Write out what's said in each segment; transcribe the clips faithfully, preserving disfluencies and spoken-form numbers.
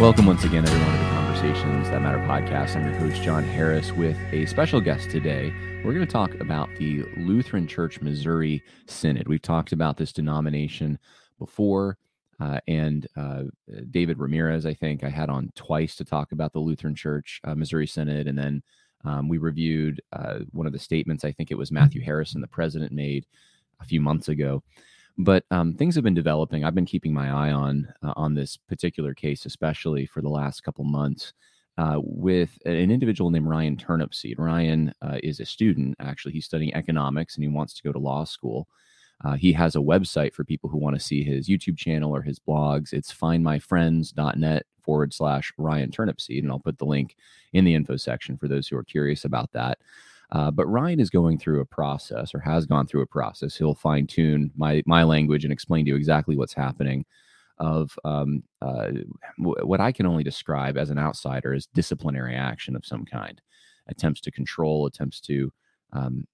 Welcome once again, everyone, to the Conversations That Matter podcast. I'm your host, John Harris, with a special guest today. We're going to talk about the Lutheran Church Missouri Synod. We've talked about this denomination before, uh, and uh, David Ramirez, I think, I had on twice to talk about the Lutheran Church uh, Missouri Synod, and then um, we reviewed uh, one of the statements, I think it was Matthew Harrison, the president, made a few months ago. But um, things have been developing. I've been keeping my eye on uh, on this particular case, especially for the last couple months, uh, with an individual named Ryan Turnipseed. Ryan uh, is a student. Actually, he's studying economics and he wants to go to law school. Uh, he has a website for people who want to see his YouTube channel or his blogs. It's findmyfriends.net forward slash Ryan Turnipseed, and I'll put the link in the info section for those who are curious about that. Uh, but Ryan is going through a process, or has gone through a process. He'll fine tune my my language and explain to you exactly what's happening. Of um, uh, w- what I can only describe as an outsider as disciplinary action of some kind, attempts to control, attempts to um,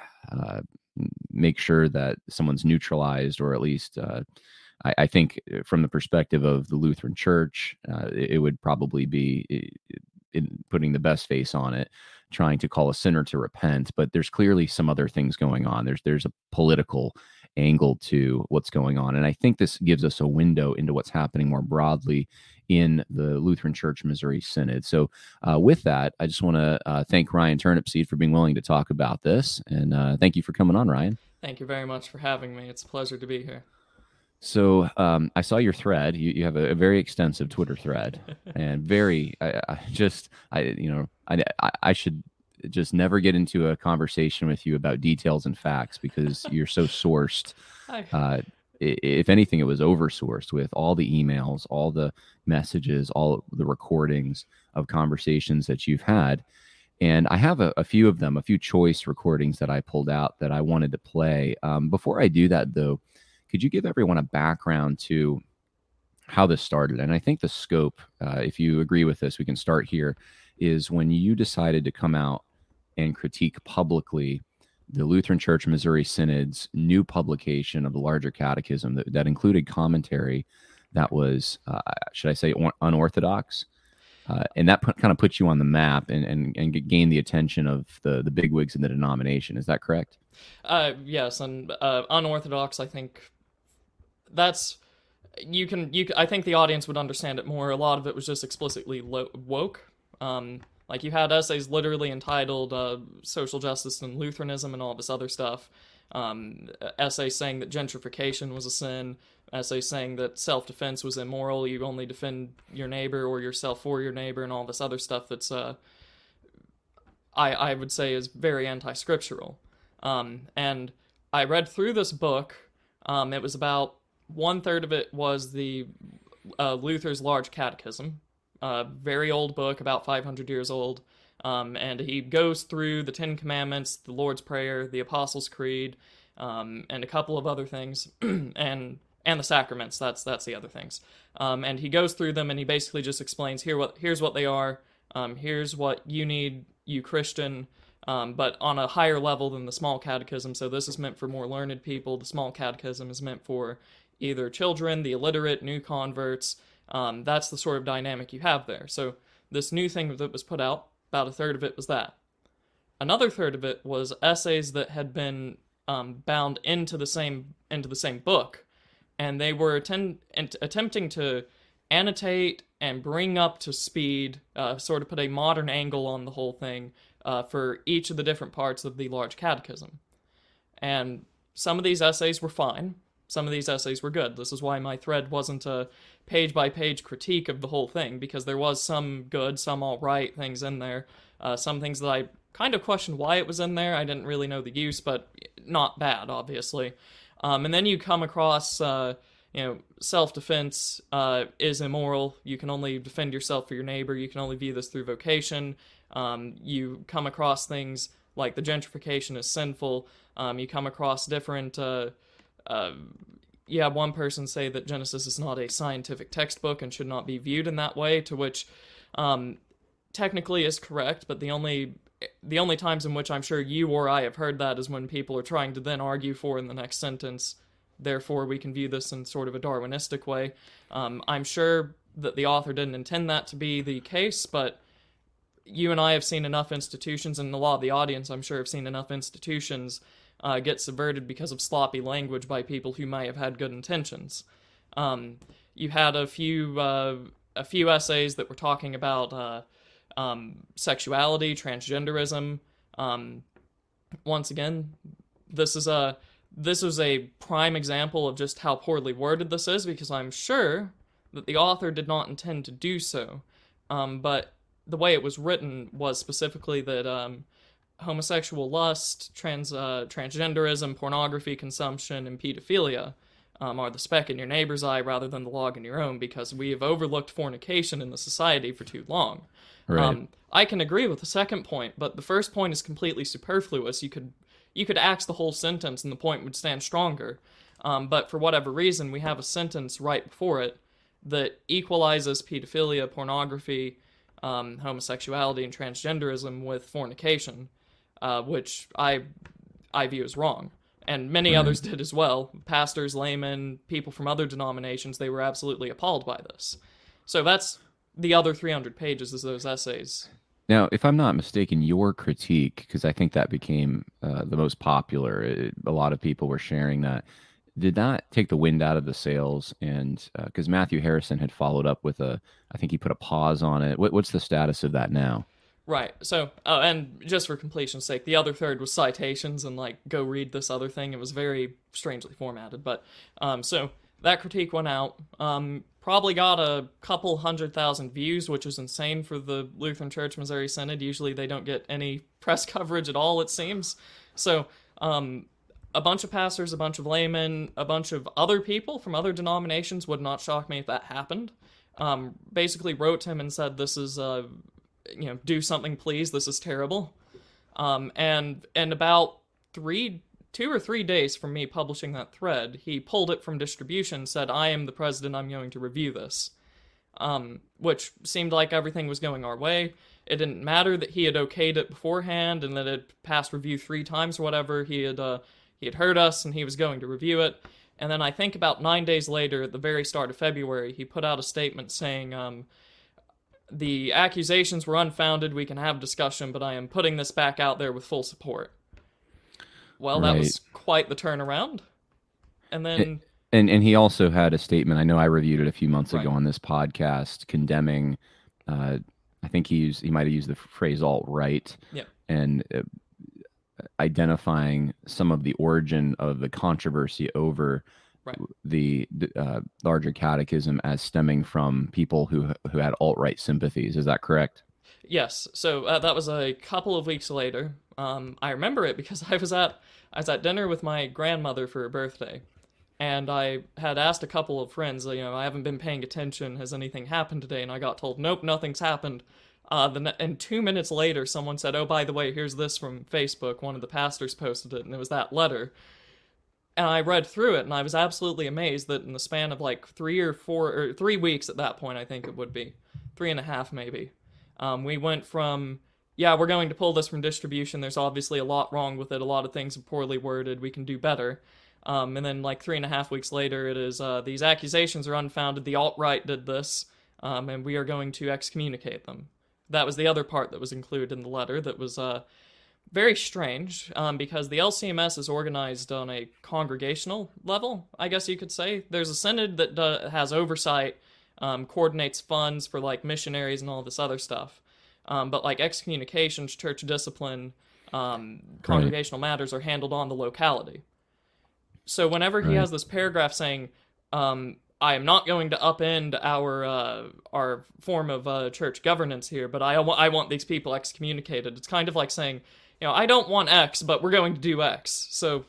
uh, make sure that someone's neutralized, or at least uh, I, I think from the perspective of the Lutheran Church, uh, it, it would probably be it, it, putting the best face on it, trying to call a sinner to repent. But there's clearly some other things going on. There's there's a political angle to what's going on. And I think this gives us a window into what's happening more broadly in the Lutheran Church Missouri Synod. So uh, with that, I just want to uh, thank Ryan Turnipseed for being willing to talk about this. And uh, thank you for coming on, Ryan. Thank you very much for having me. It's a pleasure to be here. So um, I saw your thread. You, you have a, a very extensive Twitter thread, and very I, I just I you know I I should just never get into a conversation with you about details and facts, because you're so sourced. Uh, if anything, it was oversourced with all the emails, all the messages, all the recordings of conversations that you've had. And I have a, a few of them, a few choice recordings that I pulled out that I wanted to play. Um, before I do that, though, could you give everyone a background to how this started? And I think the scope, uh, if you agree with this, we can start here, is when you decided to come out and critique publicly the Lutheran Church Missouri Synod's new publication of the larger catechism that, that included commentary that was, uh, should I say, unorthodox? Uh, and that put, kind of put you on the map and, and, and gained the attention of the, the bigwigs in the denomination. Is that correct? Uh, yes, and uh, unorthodox, I think that's, you can, you. I think the audience would understand it more. A lot of it was just explicitly lo- woke. Um, like you had essays literally entitled uh, Social Justice and Lutheranism and all this other stuff. Um, essays saying that gentrification was a sin. Essays saying that self-defense was immoral. You only defend your neighbor or yourself for your neighbor, and all this other stuff that's, uh, I, I would say, is very anti-scriptural. Um, and I read through this book. Um, it was about one third of it was the uh, Luther's Large Catechism, a very old book, about five hundred years old. Um, and he goes through the Ten Commandments, the Lord's Prayer, the Apostles' Creed, um, and a couple of other things, and and the sacraments. That's that's the other things. Um, and he goes through them, and he basically just explains here what here's what they are. Um, here's what you need, you Christian. Um, but on a higher level than the small catechism. So this is meant for more learned people. The small catechism is meant for either children, the illiterate, new converts. Um, that's the sort of dynamic you have there. So this new thing that was put out, about a third of it was that. Another third of it was essays that had been um, bound into the same into the same book, and they were attend- attempting to annotate and bring up to speed, uh, sort of put a modern angle on the whole thing, Uh, for each of the different parts of the Large Catechism. And some of these essays were fine. Some of these essays were good. This is why my thread wasn't a page-by-page critique of the whole thing, because there was some good, some all-right things in there. Uh, some things that I kind of questioned why it was in there. I didn't really know the use, but not bad, obviously. Um, and then you come across, uh, you know, self-defense uh, is immoral. You can only defend yourself for your neighbor. You can only view this through vocation. Um, you come across things like the gentrification is sinful. Um, you come across different, uh, uh, you have one person say that Genesis is not a scientific textbook and should not be viewed in that way, to which um, technically is correct, but the only the only times in which I'm sure you or I have heard that is when people are trying to then argue for in the next sentence, therefore we can view this in sort of a Darwinistic way. Um, I'm sure that the author didn't intend that to be the case, but you and I have seen enough institutions, and a lot of the audience, I'm sure, have seen enough institutions uh, get subverted because of sloppy language by people who might have had good intentions. Um, you had a few uh, a few essays that were talking about uh, um, sexuality, transgenderism. Um, once again, this is a this is a prime example of just how poorly worded this is, because I'm sure that the author did not intend to do so. Um, but the way it was written was specifically that um, homosexual lust, trans uh, transgenderism, pornography consumption, and pedophilia um, are the speck in your neighbor's eye rather than the log in your own, because we have overlooked fornication in the society for too long. Right. Um, I can agree with the second point, but the first point is completely superfluous. You could you could axe the whole sentence and the point would stand stronger. Um, but for whatever reason, we have a sentence right before it that equalizes pedophilia, pornography, um, homosexuality, and transgenderism with fornication, uh, which I I view as wrong. And many Right. others did as well. Pastors, laymen, people from other denominations, they were absolutely appalled by this. So that's the other three hundred pages is those essays. Now, if I'm not mistaken, your critique, because I think that became uh, the most popular, it, a lot of people were sharing that. Did that take the wind out of the sails? And because uh, Matthew Harrison had followed up with a, I think he put a pause on it. What, what's the status of that now? Right. So, uh, and just for completion's sake, the other third was citations and like, go read this other thing. It was very strangely formatted. But, um, so that critique went out. Um, probably got a couple hundred thousand views, which is insane for the Lutheran Church Missouri Synod. Usually they don't get any press coverage at all, it seems. So, um, a bunch of pastors, a bunch of laymen, a bunch of other people from other denominations, would not shock me if that happened, um, basically wrote to him and said, this is, uh, you know, do something, please, this is terrible. Um, and, and about three, two or three days from me publishing that thread, he pulled it from distribution, said, I am the president, I'm going to review this. Um, which seemed like everything was going our way. It didn't matter that he had okayed it beforehand and that it passed review three times or whatever. He had, uh, He had heard us, and he was going to review it. And then I think about nine days later, at the very start of February, he put out a statement saying, um, the accusations were unfounded, we can have discussion, but I am putting this back out there with full support. Well, Right. that was quite the turnaround. And then... And and he also had a statement, I know I reviewed it a few months ago Right. on this podcast, condemning, uh, I think he used, he might have used the phrase alt-right, Yeah. and uh, identifying some of the origin of the controversy over Right. the uh, larger catechism as stemming from people who who had alt-right sympathies. Is that correct? Yes. So uh, that was a couple of weeks later. Um, I remember it because I was at I was at dinner with my grandmother for her birthday, and I had asked a couple of friends, you know, I haven't been paying attention. Has anything happened today? And I got told, nope, nothing's happened. Uh, the ne- and two minutes later, someone said, oh, by the way, here's this from Facebook. One of the pastors posted it, and it was that letter. And I read through it, and I was absolutely amazed that in the span of like three or four, or three weeks at that point, I think it would be, three and a half maybe, um, we went from, yeah, we're going to pull this from distribution. There's obviously a lot wrong with it. A lot of things are poorly worded. We can do better. Um, and then like three and a half weeks later, it is, uh, these accusations are unfounded. The alt-right did this, um, and we are going to excommunicate them. That was the other part that was included in the letter that was uh, very strange, um, because the L C M S is organized on a congregational level, I guess you could say. There's a synod that uh, has oversight, um, coordinates funds for like missionaries and all this other stuff. Um, but like excommunications, church discipline, um, congregational matters are handled on the locality. So whenever he Right. has this paragraph saying, um, I am not going to upend our uh, our form of uh, church governance here, but I, I want these people excommunicated. It's kind of like saying, you know, I don't want X, but we're going to do X. So,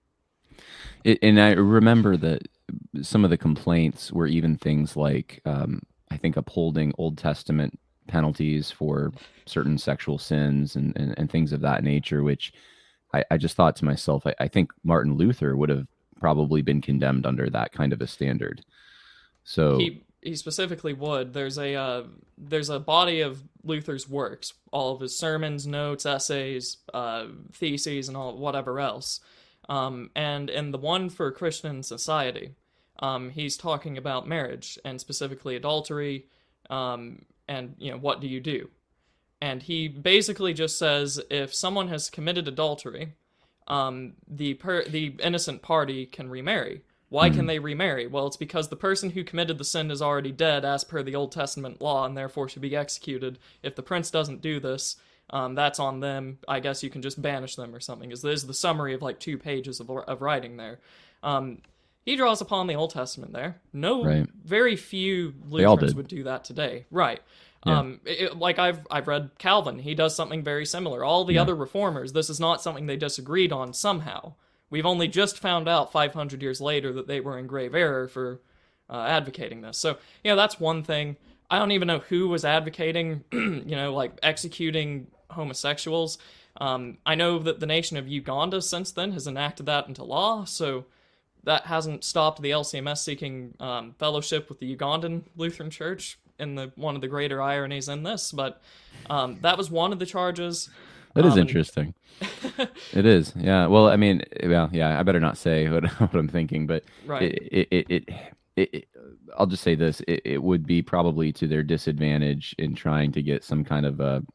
It, and I remember that some of the complaints were even things like, um, I think, upholding Old Testament penalties for certain sexual sins and, and, and things of that nature, which I, I just thought to myself, I, I think Martin Luther would have probably been condemned under that kind of a standard. So he he specifically would. There's a uh, there's a body of Luther's works, all of his sermons, notes, essays, uh, theses, and all whatever else. Um, and in the one for Christian Society, um, he's talking about marriage, and specifically adultery, um, and, you know, what do you do? And he basically just says if someone has committed adultery, um, the per- the innocent party can remarry. Why can they remarry? Well, it's because the person who committed the sin is already dead as per the Old Testament law and therefore should be executed. If the prince doesn't do this, um, that's on them. I guess you can just banish them or something. Is this is the summary of like two pages of, of writing there. Um, he draws upon the Old Testament there. No, Right. very few They all Lutherans did. would do that today. Right. Yeah. Um, it, like I've I've read Calvin. He does something very similar. All the Yeah. other reformers, this is not something they disagreed on somehow. We've only just found out five hundred years later that they were in grave error for uh, advocating this. So, yeah, that's one thing. I don't even know who was advocating, you know, like executing homosexuals. Um, I know that the nation of Uganda since then has enacted that into law, so that hasn't stopped the L C M S seeking um, fellowship with the Ugandan Lutheran Church in the one of the greater ironies in this. But um, that was one of the charges. That is Um, interesting. It is, yeah. Well, I mean, well, yeah. I better not say what, what I'm thinking, but Right. it, it, it, it, it, I'll just say this: it, it would be probably to their disadvantage in trying to get some kind of a,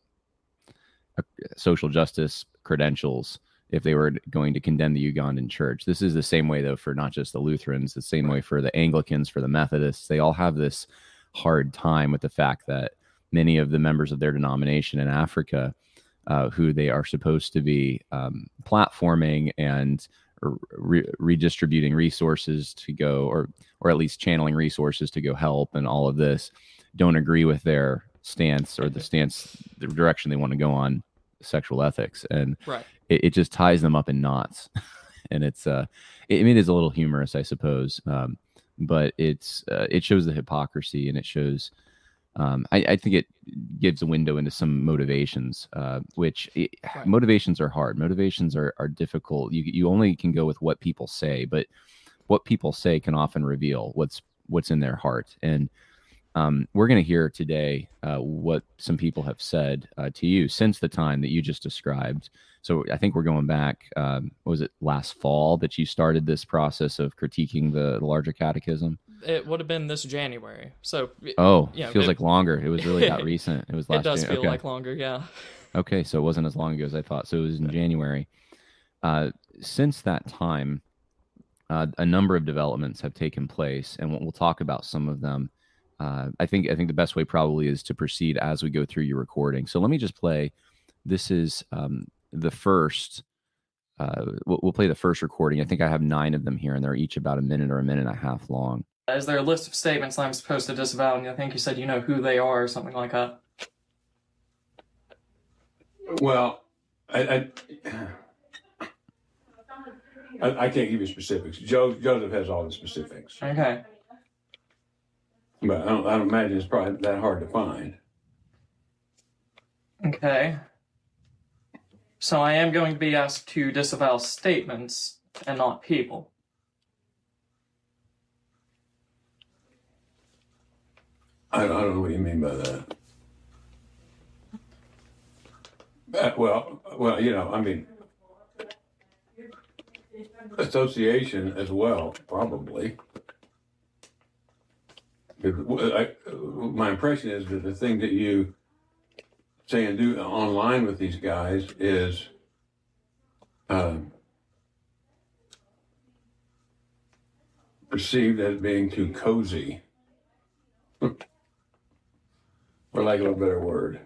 a social justice credentials if they were going to condemn the Ugandan church. This is the same way, though, for not just the Lutherans, the same Right. way for the Anglicans, for the Methodists. They all have this hard time with the fact that many of the members of their denomination in Africa, uh, who they are supposed to be um, platforming and re- redistributing resources to go, or or at least channeling resources to go help, and all of this, don't agree with their stance or the stance, the direction they want to go on sexual ethics, and Right. it, it just ties them up in knots. And it's, uh, I mean, it is a little humorous, I suppose, um, but it's uh, it shows the hypocrisy, and it shows. Um, I, I think it gives a window into some motivations, uh, which it, Right. motivations are hard. Motivations are, are difficult. You you only can go with what people say, but what people say can often reveal what's what's in their heart. And um, we're going to hear today uh, what some people have said uh, to you since the time that you just described. So I think we're going back. Um, what was it last fall that you started this process of critiquing the, the larger catechism? It would have been this January. So Oh, Yeah, feels it- like longer. It was really that recent. It was last it does Jan- feel okay. like longer, yeah. Okay, so it wasn't as long ago as I thought. So it was in January. Uh, since that time, uh, a number of developments have taken place, and we'll, we'll talk about some of them. Uh, I think I think the best way probably is to proceed as we go through your recording. So let me just play. This is um, the first. Uh, we'll, we'll play the first recording. I think I have nine of them here, and they're each about a minute or a minute and a half long. Is there a list of statements I'm supposed to disavow? And I think you said you know who they are or something like that. Well, I, I, I, I can't give you specifics. Joe, Joseph has all the specifics, Okay. but I don't, I don't imagine it's probably that hard to find. Okay. So I am going to be asked to disavow statements and not people. I don't, I don't know what you mean by that. Uh, well, well, you know, I mean, association as well, probably. Because I, my impression is that the thing that you say and do online with these guys is uh, perceived as being too cozy, for lack of a better word.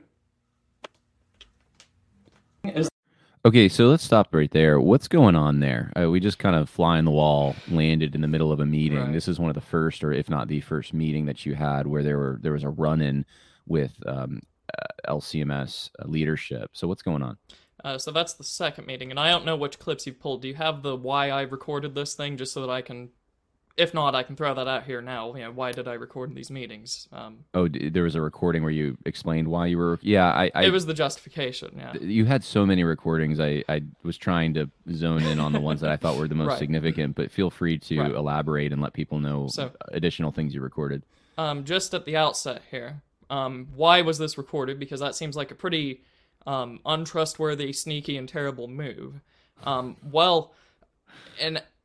Is Okay, so let's stop right there. What's going on there? Uh, we just kind of fly on the wall, landed in the middle of a meeting. Right. This is one of the first, or if not the first, meeting that you had where there were there was a run-in with um, uh, L C M S leadership. So what's going on? uh, so that's the second meeting, and I don't know which clips you've pulled. Do you have the why I recorded this thing, just so that I can, if not, I can throw that out here now. You know, why did I record these meetings? Um, Oh, d- there was a recording where you explained why you were. Yeah, I. I it was the justification. Yeah. You had so many recordings. I, I was trying to zone in on the ones that I thought were the most Right. significant, but feel free to Right. elaborate and let people know So- additional things you recorded. Um, just at the outset here, um, why was this recorded? Because that seems like a pretty um, untrustworthy, sneaky, and terrible move. Um, well, and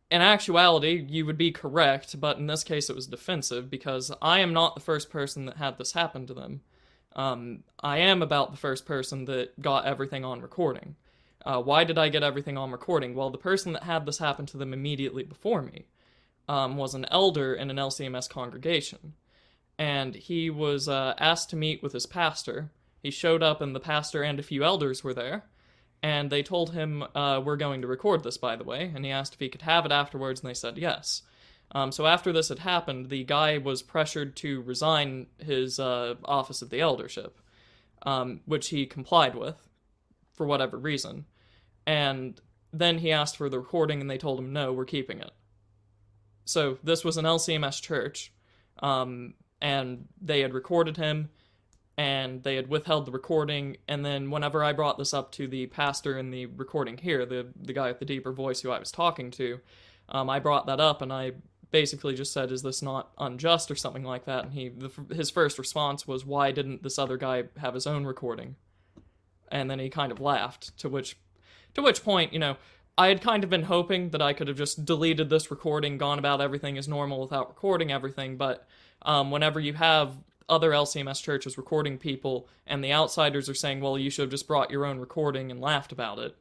in actuality, you would be correct, but in this case it was defensive, because I am not the first person that had this happen to them. Um, I am about the first person that got everything on recording. Uh, why did I get everything on recording? Well, the person that had this happen to them immediately before me um, was an elder in an L C M S congregation. And he was uh, asked to meet with his pastor. He showed up, and the pastor and a few elders were there. And they told him, uh, we're going to record this, by the way. And he asked if he could have it afterwards, and they said yes. Um, so after this had happened, the guy was pressured to resign his uh, office of the eldership, um, which he complied with, for whatever reason. And then he asked for the recording, and they told him, no, we're keeping it. So this was an L C M S church, um, and they had recorded him, and they had withheld the recording, and then whenever I brought this up to the pastor in the recording here, the, the guy with the deeper voice who I was talking to, um, I brought that up, and I basically just said, is this not unjust or something like that? And he, the, his first response was, why didn't this other guy have his own recording? And then he kind of laughed, to which, to which point, you know, I had kind of been hoping that I could have just deleted this recording, gone about everything as normal without recording everything, but um, whenever you have other L C M S churches recording people, and the outsiders are saying, well, you should have just brought your own recording and laughed about it,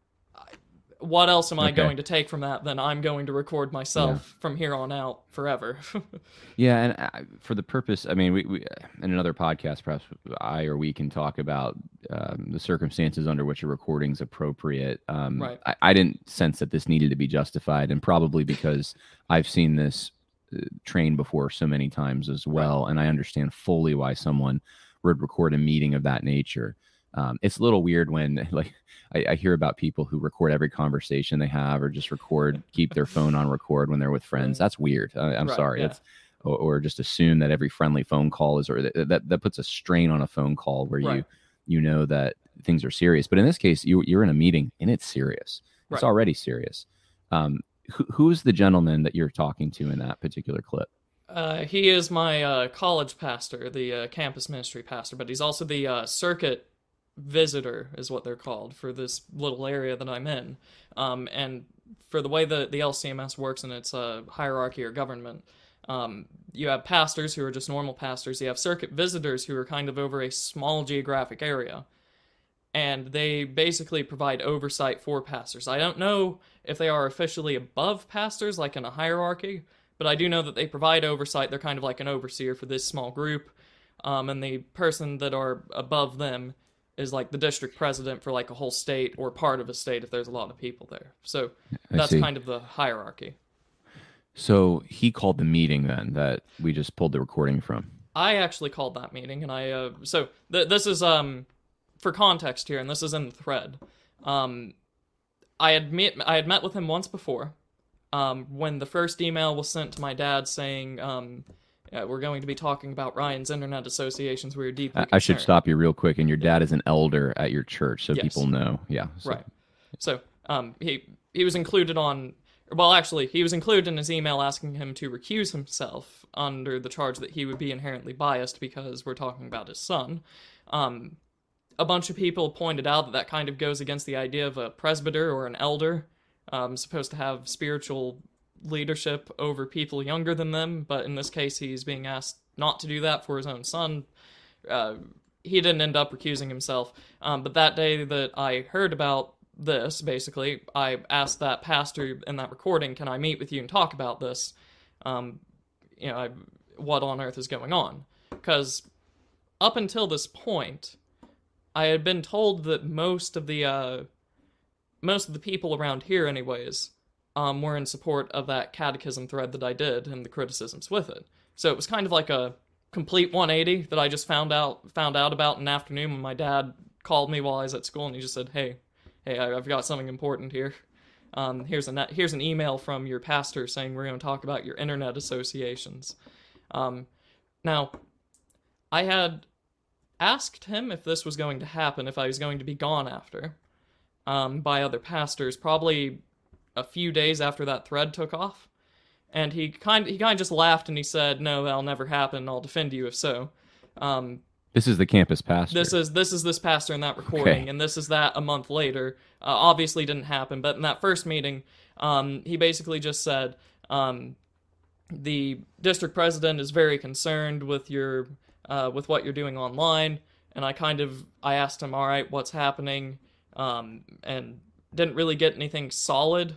what else am I okay. going to take from that than I'm going to record myself yeah. from here on out forever? Yeah, and I, for the purpose, I mean, we, we in another podcast, perhaps I or we can talk about um, the circumstances under which a recording is appropriate. Um, right. I, I didn't sense that this needed to be justified, and probably because I've seen this uh, train before so many times as well, right. and I understand fully why someone would record a meeting of that nature. Um, it's a little weird when, like, I, I hear about people who record every conversation they have, or just record, keep their phone on record when they're with friends. That's weird. I, I'm right, sorry. Yeah. That's, or, or just assume that every friendly phone call is, or that, that, that puts a strain on a phone call where right. you, you know that things are serious. But in this case, you, you're in a meeting and it's serious. It's right. already serious. Um, who, who's the gentleman that you're talking to in that particular clip? Uh, he is my uh, college pastor, the uh, campus ministry pastor, but he's also the uh, circuit visitor, is what they're called, for this little area that I'm in. Um, and for the way the, the L C M S works in its uh, hierarchy or government, um, you have pastors who are just normal pastors. You have circuit visitors who are kind of over a small geographic area. And they basically provide oversight for pastors. I don't know if they are officially above pastors, like in a hierarchy, but I do know that they provide oversight. They're kind of like an overseer for this small group. Um, and the person that are above them is like the district president for like a whole state or part of a state if there's a lot of people there. So that's kind of the hierarchy. So he called the meeting then that we just pulled the recording from. I actually called that meeting, and I, uh, so th- this is, um, for context here, and this is in the thread. Um, I had met, I had met with him once before, um, when the first email was sent to my dad saying, um, Uh, we're going to be talking about Ryan's Internet associations. We were deeply concerned. I should stop you real quick. And your dad is an elder at your church, so yes. people know. Yeah. So. Right. So um, he he was included on, well, actually, he was included in his email asking him to recuse himself under the charge that he would be inherently biased because we're talking about his son. Um, a bunch of people pointed out that that kind of goes against the idea of a presbyter or an elder um, supposed to have spiritual leadership over people younger than them, but in this case he's being asked not to do that for his own son. Uh, he didn't end up recusing himself, um, but that day that I heard about this, basically, I asked that pastor in that recording, can I meet with you and talk about this? Um, you know, I, what on earth is going on? Because up until this point, I had been told that most of the, uh, most of the people around here anyways, Um, were in support of that catechism thread that I did and the criticisms with it. So it was kind of like a complete one eighty that I just found out found out about in the afternoon when my dad called me while I was at school, and he just said, "Hey, hey, I've got something important here. Um, here's a here's an email from your pastor saying we're going to talk about your internet associations." Um, now, I had asked him if this was going to happen, if I was going to be gone after, um, by other pastors, probably a few days after that thread took off, and he kind he kind of just laughed and he said, "No, that'll never happen. I'll defend you if so." Um, This is the campus pastor. This is this is this pastor in that recording, Okay. and this is that a month later. Uh, obviously didn't happen, but in that first meeting, um, he basically just said, um, the district president is very concerned with your uh, with what you're doing online, and I kind of I asked him, all right, what's happening, um, and didn't really get anything solid.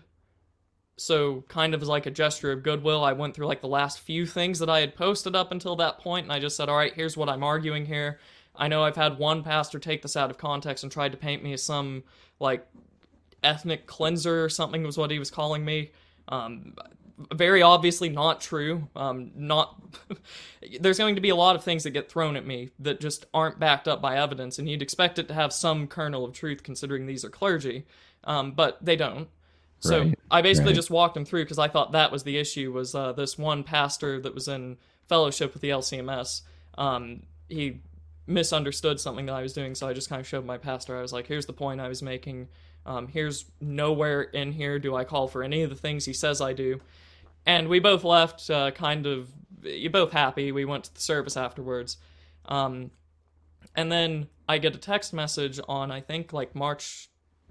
So kind of as like a gesture of goodwill, I went through like the last few things that I had posted up until that point, and I just said, all right, here's what I'm arguing here. I know I've had one pastor take this out of context and tried to paint me as some, like, ethnic cleanser or something was what he was calling me. Um, very obviously not true. Um, not There's going to be a lot of things that get thrown at me that just aren't backed up by evidence, and you'd expect it to have some kernel of truth considering these are clergy, um, but they don't. So Right, I basically right. just walked him through because I thought that was the issue, was uh, this one pastor that was in fellowship with the L C M S. Um, he misunderstood something that I was doing, so I just kind of showed my pastor. I was like, here's the point I was making. Um, here's nowhere in here do I call for any of the things he says I do. And we both left uh, kind of, you're both happy. We went to the service afterwards. Um, and then I get a text message on, I think, like March...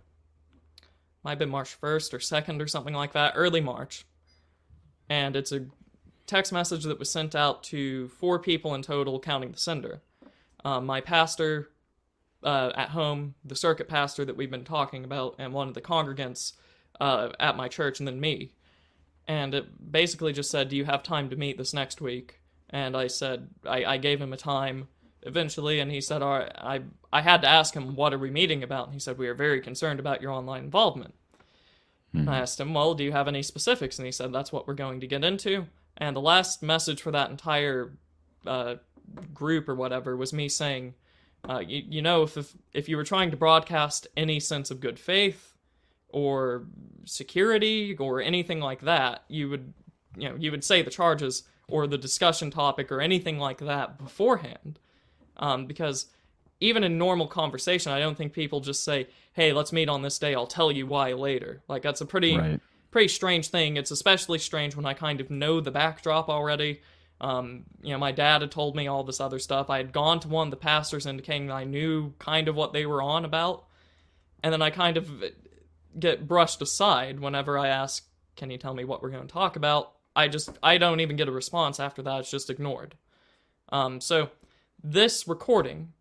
might have been March first or second or something like that, early March. And it's a text message that was sent out to four people in total, counting the sender. Um, my pastor uh, at home, the circuit pastor that we've been talking about, and one of the congregants uh, at my church, and then me. And it basically just said, do you have time to meet this next week? And I said, I, I gave him a time eventually, and he said, all right, I, I had to ask him, what are we meeting about? And he said, we are very concerned about your online involvement. Hmm. And I asked him, well, do you have any specifics? And he said, that's what we're going to get into. And the last message for that entire uh, group or whatever was me saying, uh, you, you know, if, if if you were trying to broadcast any sense of good faith or security or anything like that, you would, you know, you would say the charges or the discussion topic or anything like that beforehand. Um, because even in normal conversation, I don't think people just say, hey, let's meet on this day, I'll tell you why later. Like, that's a pretty Right. pretty strange thing. It's especially strange when I kind of know the backdrop already. Um, you know, my dad had told me all this other stuff. I had gone to one of the pastors indicating that I knew kind of what they were on about. And then I kind of get brushed aside whenever I ask, can you tell me what we're going to talk about? I just, I don't even get a response after that. It's just ignored. Um, so this recording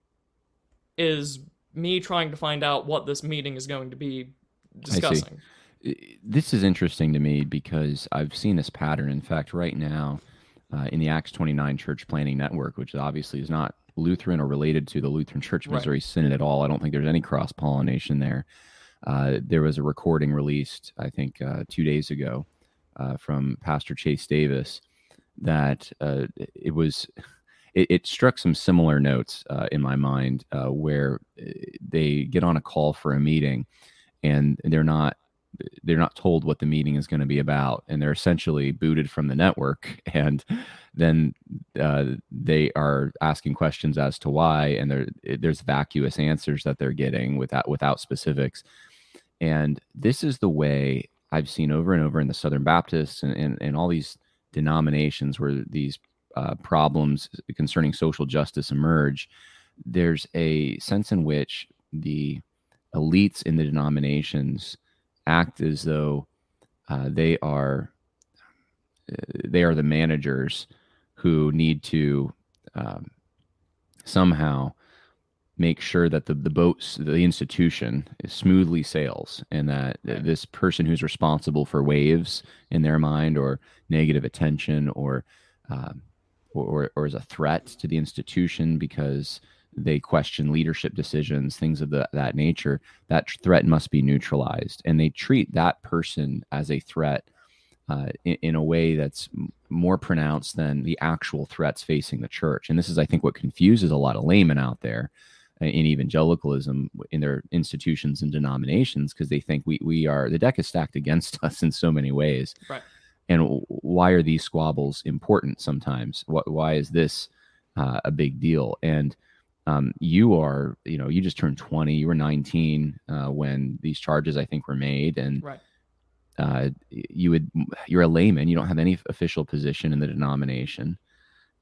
is me trying to find out what this meeting is going to be discussing. This is interesting to me because I've seen this pattern. In fact, right now, uh, in the Acts twenty-nine Church Planning Network, which obviously is not Lutheran or related to the Lutheran Church Right. Missouri Synod at all. I don't think there's any cross-pollination there. Uh, there was a recording released, I think, uh, two days ago uh, from Pastor Chase Davis that uh, it was... It, it struck some similar notes uh, in my mind uh, where they get on a call for a meeting and they're not they're not told what the meeting is going to be about, and they're essentially booted from the network, and then uh, they are asking questions as to why, and there there's vacuous answers that they're getting without without specifics. And this is the way I've seen over and over in the Southern Baptists and, and, and all these denominations where these uh, problems concerning social justice emerge. There's a sense in which the elites in the denominations act as though uh, they are uh, they are the managers who need to um, somehow make sure that the the boats, the institution, smoothly sails, and that Right. this person who's responsible for waves in their mind or negative attention or um, or or is a threat to the institution because they question leadership decisions, things of the, that nature, that threat must be neutralized. And they treat that person as a threat uh, in, in a way that's m- more pronounced than the actual threats facing the church. And this is, I think, what confuses a lot of laymen out there in evangelicalism in their institutions and denominations, because they think we, we are, the deck is stacked against us in so many ways. Right. And why are these squabbles important sometimes? Why, why is this uh, a big deal? And Um, you are, you know, you just turned twenty. You were nineteen uh, when these charges, I think, were made, and Right. uh, you would, you're a layman. You don't have any official position in the denomination.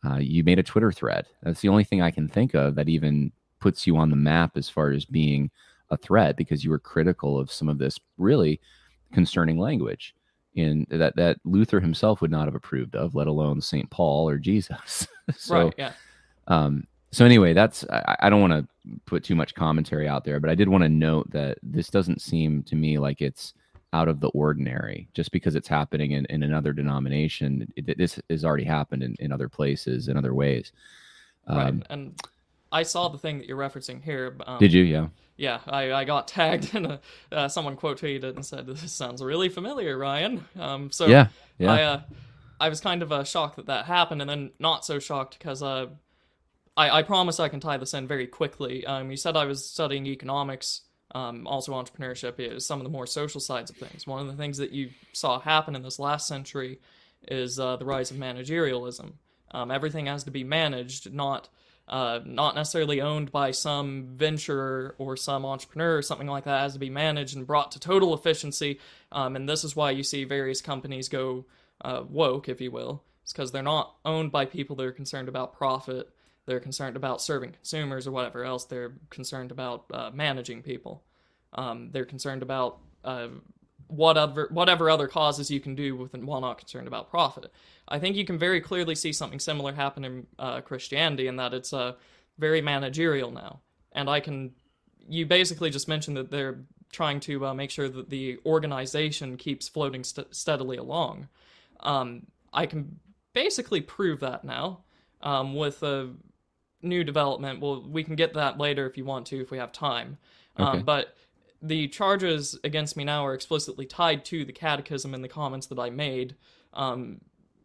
Uh, you made a Twitter thread. That's the only thing I can think of that even puts you on the map as far as being a threat, because you were critical of some of this really concerning language in that that Luther himself would not have approved of, let alone Saint Paul or Jesus. so, Right. Yeah. Um, so anyway, that's I, I don't want to put too much commentary out there, but I did want to note that this doesn't seem to me like it's out of the ordinary just because it's happening in, in another denomination. It, this has already happened in, in other places, in other ways. Um, Right. And I saw the thing that you're referencing here. Um, did you? Yeah. Yeah, I, I got tagged and uh, someone quote tweeted and said, "This sounds really familiar, Ryan." Um, so Yeah. Yeah. I uh, I was kind of uh, shocked that that happened, and then not so shocked because uh, I I promise I can tie this in very quickly. Um, you said I was studying economics, um, also entrepreneurship is some of the more social sides of things. One of the things that you saw happen in this last century is uh, the rise of managerialism. Um, everything has to be managed, not uh, not necessarily owned by some venturer or some entrepreneur or something like that. It has to be managed and brought to total efficiency. Um, and this is why you see various companies go uh, woke, if you will. It's because they're not owned by people that are concerned about profit. They're concerned about serving consumers or whatever else. They're concerned about uh, managing people. Um, they're concerned about uh, whatever whatever other causes you can do with while not concerned about profit. I think you can very clearly see something similar happen in uh, Christianity, in that it's uh, very managerial now. And I can, you basically just mentioned that they're trying to uh, make sure that the organization keeps floating st- steadily along. Um, I can basically prove that now um, with a new development. Well, we can get that later if you want to, if we have time. Okay. Um, but the charges against me now are explicitly tied to the catechism and the comments that I made. Um,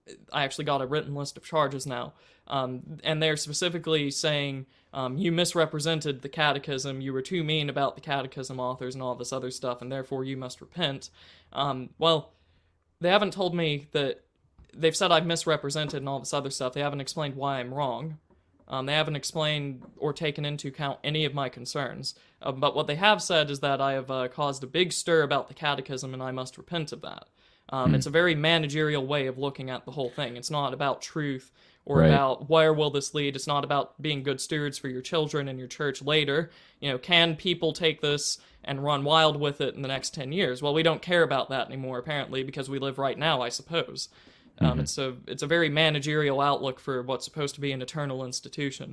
I actually got a written list of charges now, um, and they're specifically saying um, you misrepresented the catechism, you were too mean about the catechism authors and all this other stuff, and therefore you must repent. Um, well, they haven't told me that. They've said I've misrepresented and all this other stuff. They haven't explained why I'm wrong. Um, they haven't explained or taken into account any of my concerns. Uh, but what they have said is that I have uh, caused a big stir about the catechism, and I must repent of that. Um, mm. It's a very managerial way of looking at the whole thing. It's not about truth or right. about where will this lead. It's not about being good stewards for your children and your church later. You know, can people take this and run wild with it in the next ten years? Well, we don't care about that anymore, apparently, because we live right now, I suppose. Um, mm-hmm. It's a it's a very managerial outlook for what's supposed to be an eternal institution.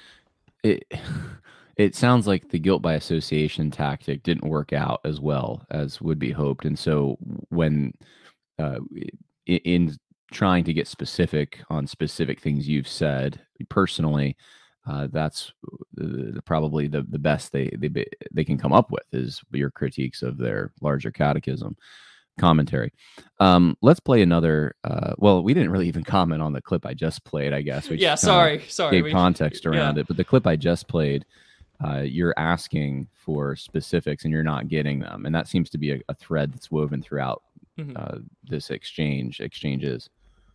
It it sounds like the guilt by association tactic didn't work out as well as would be hoped, and so when uh, in trying to get specific on specific things you've said personally, uh, that's the, probably the the best they they they can come up with is your critiques of their larger catechism commentary. Um, let's play another. Uh, well, we didn't really even comment on the clip I just played, I guess. We yeah, sorry, sorry. Gave we, context around yeah. it, but the clip I just played, uh, you're asking for specifics and you're not getting them, and that seems to be a, a thread that's woven throughout mm-hmm. uh, this exchange exchanges.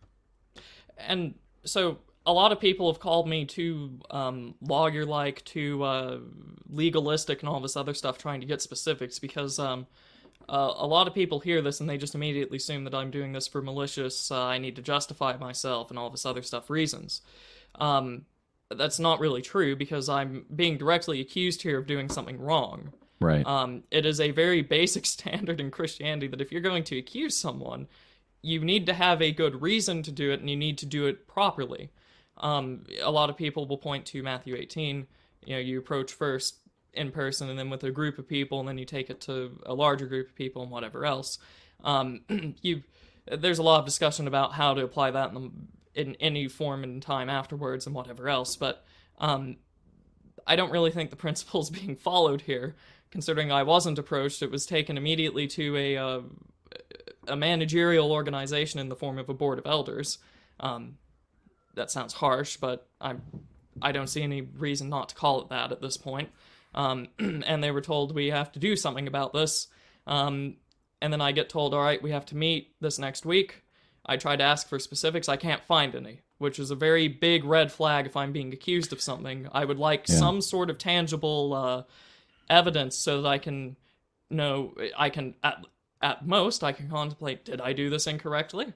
And so, a lot of people have called me too um, lawyer-like, too uh, legalistic, and all this other stuff, trying to get specifics because. Um, Uh, a lot of people hear this and they just immediately assume that I'm doing this for malicious, uh, I need to justify myself and all this other stuff reasons. Um, that's not really true because I'm being directly accused here of doing something wrong. Right. Um, it is a very basic standard in Christianity that if you're going to accuse someone, you need to have a good reason to do it and you need to do it properly. Um, a lot of people will point to Matthew eighteen, you know, you approach first in person and then with a group of people and then you take it to a larger group of people and whatever else. Um, you, there's a lot of discussion about how to apply that in, the, in any form and time afterwards and whatever else, but um, I don't really think the principle's being followed here, considering I wasn't approached. It was taken immediately to a, uh, a managerial organization in the form of a board of elders. Um, that sounds harsh, but I'm, I don't see any reason not to call it that at this point. Um, and they were told we have to do something about this. Um, and then I get told, all right, we have to meet this next week. I try to ask for specifics. I can't find any, which is a very big red flag if I'm being accused of something. I would like yeah. some sort of tangible uh, evidence so that I can know, I can, at, at most, I can contemplate, did I do this incorrectly?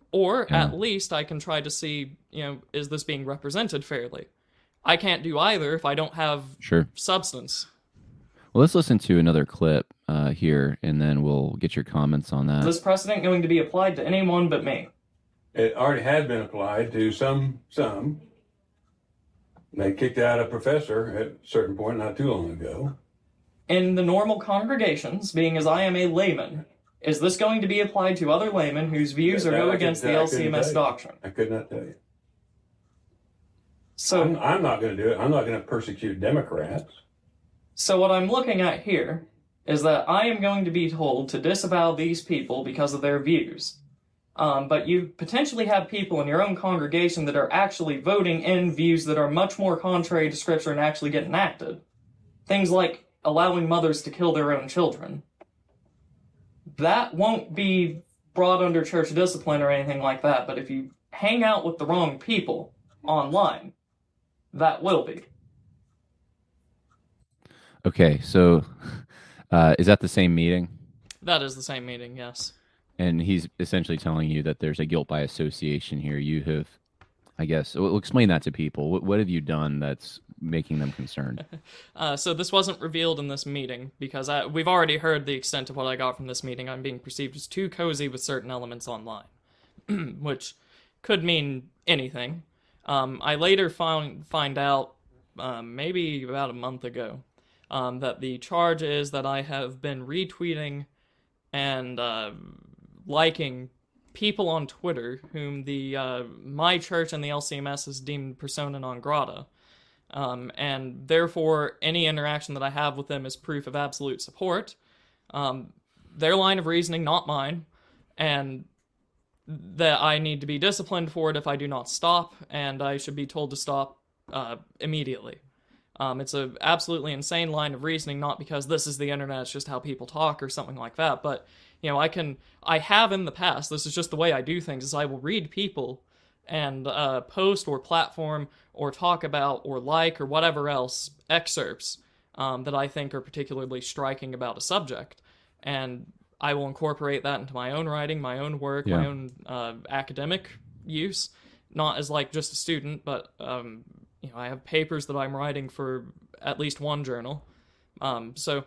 Or Yeah. at least I can try to see, you know, is this being represented fairly? I can't do either if I don't have Sure. substance. Well, let's listen to another clip uh, here, and then we'll get your comments on that. Is this precedent going to be applied to anyone but me? It already had been applied to some, some. They kicked out a professor at a certain point not too long ago. In the normal congregations, being as I am a layman, is this going to be applied to other laymen whose views are That- go I against couldn't- the I L couldn't C M S tell you. doctrine? I could not tell you. So, I'm, I'm not going to do it. I'm not going to persecute Democrats. so what I'm looking at here is that I am going to be told to disavow these people because of their views. Um, but you potentially have people in your own congregation that are actually voting in views that are much more contrary to Scripture and actually get enacted. Things like allowing mothers to kill their own children. That won't be brought under church discipline or anything like that, but if you hang out with the wrong people online, that will be. Okay, so uh, is that the same meeting? That is the same meeting, yes. And he's essentially telling you that there's a guilt by association here. You have, I guess, we'll explain that to people. What, what have you done that's making them concerned? Uh, so this wasn't revealed in this meeting because I, we've already heard the extent of what I got from this meeting. I'm being perceived as too cozy with certain elements online, which could mean anything. Um, I later found find out, um, maybe about a month ago, um, that the charge is that I have been retweeting and uh, liking people on Twitter whom the uh, my church and the L C M S has deemed persona non grata. Um, and therefore, any interaction that I have with them is proof of absolute support. Um, their line of reasoning, not mine, and that I need to be disciplined for it if I do not stop, and I should be told to stop uh, immediately. Um, it's an absolutely insane line of reasoning, not because this is the internet, it's just how people talk or something like that, but, you know, I can, I have in the past, this is just the way I do things, is I will read people and uh, post or platform or talk about or like or whatever else excerpts um, that I think are particularly striking about a subject. And I will incorporate that into my own writing, my own work, Yeah. my own uh, academic use, not as like just a student, but um, you know, I have papers that I'm writing for at least one journal. Um, so,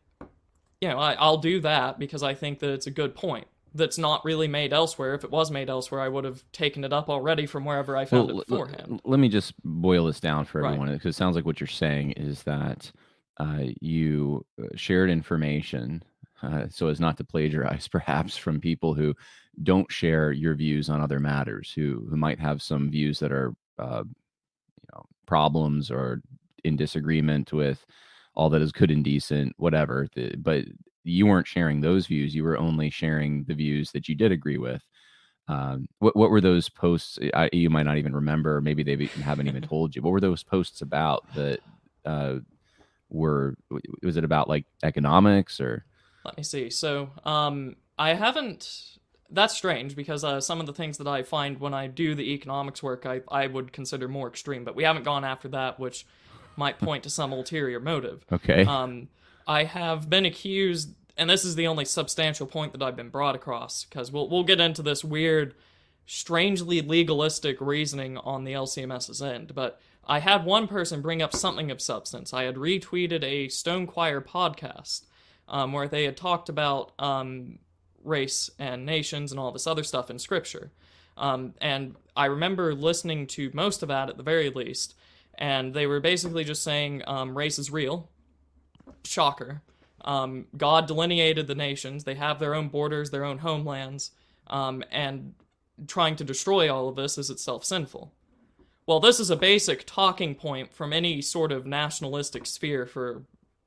you know, I, I'll do that because I think that it's a good point. That's not really made elsewhere. If it was made elsewhere, I would have taken it up already from wherever I found Well, it beforehand. l- let me just boil this down for Right. everyone, because it sounds like what you're saying is that uh, you uh, shared information uh, so as not to plagiarize, perhaps, from people who don't share your views on other matters, who who might have some views that are uh, you know, problems or in disagreement with all that is good and decent, whatever. The, but you weren't sharing those views. You were only sharing the views that you did agree with. Um, what what were those posts? I, you might not even remember. Maybe they haven't even told you. What were those posts about? That uh, were was it about like economics or? Let me see. So, um, I haven't. That's strange because uh, some of the things that I find when I do the economics work, I I would consider more extreme. But we haven't gone after that, which might point to some ulterior motive. Okay. Um, I have been accused, and this is the only substantial point that I've been brought across, because we'll we'll get into this weird, strangely legalistic reasoning on the LCMS's end, but I had one person bring up something of substance. I had retweeted a Stone Choir podcast um, where they had talked about um, race and nations and all this other stuff in Scripture. Um, and I remember listening to most of that at the very least, and they were basically just saying um, race is real. Shocker. Um, God delineated the nations. They have their own borders, their own homelands, um, and trying to destroy all of this is itself sinful. Well, this is a basic talking point from any sort of nationalistic sphere for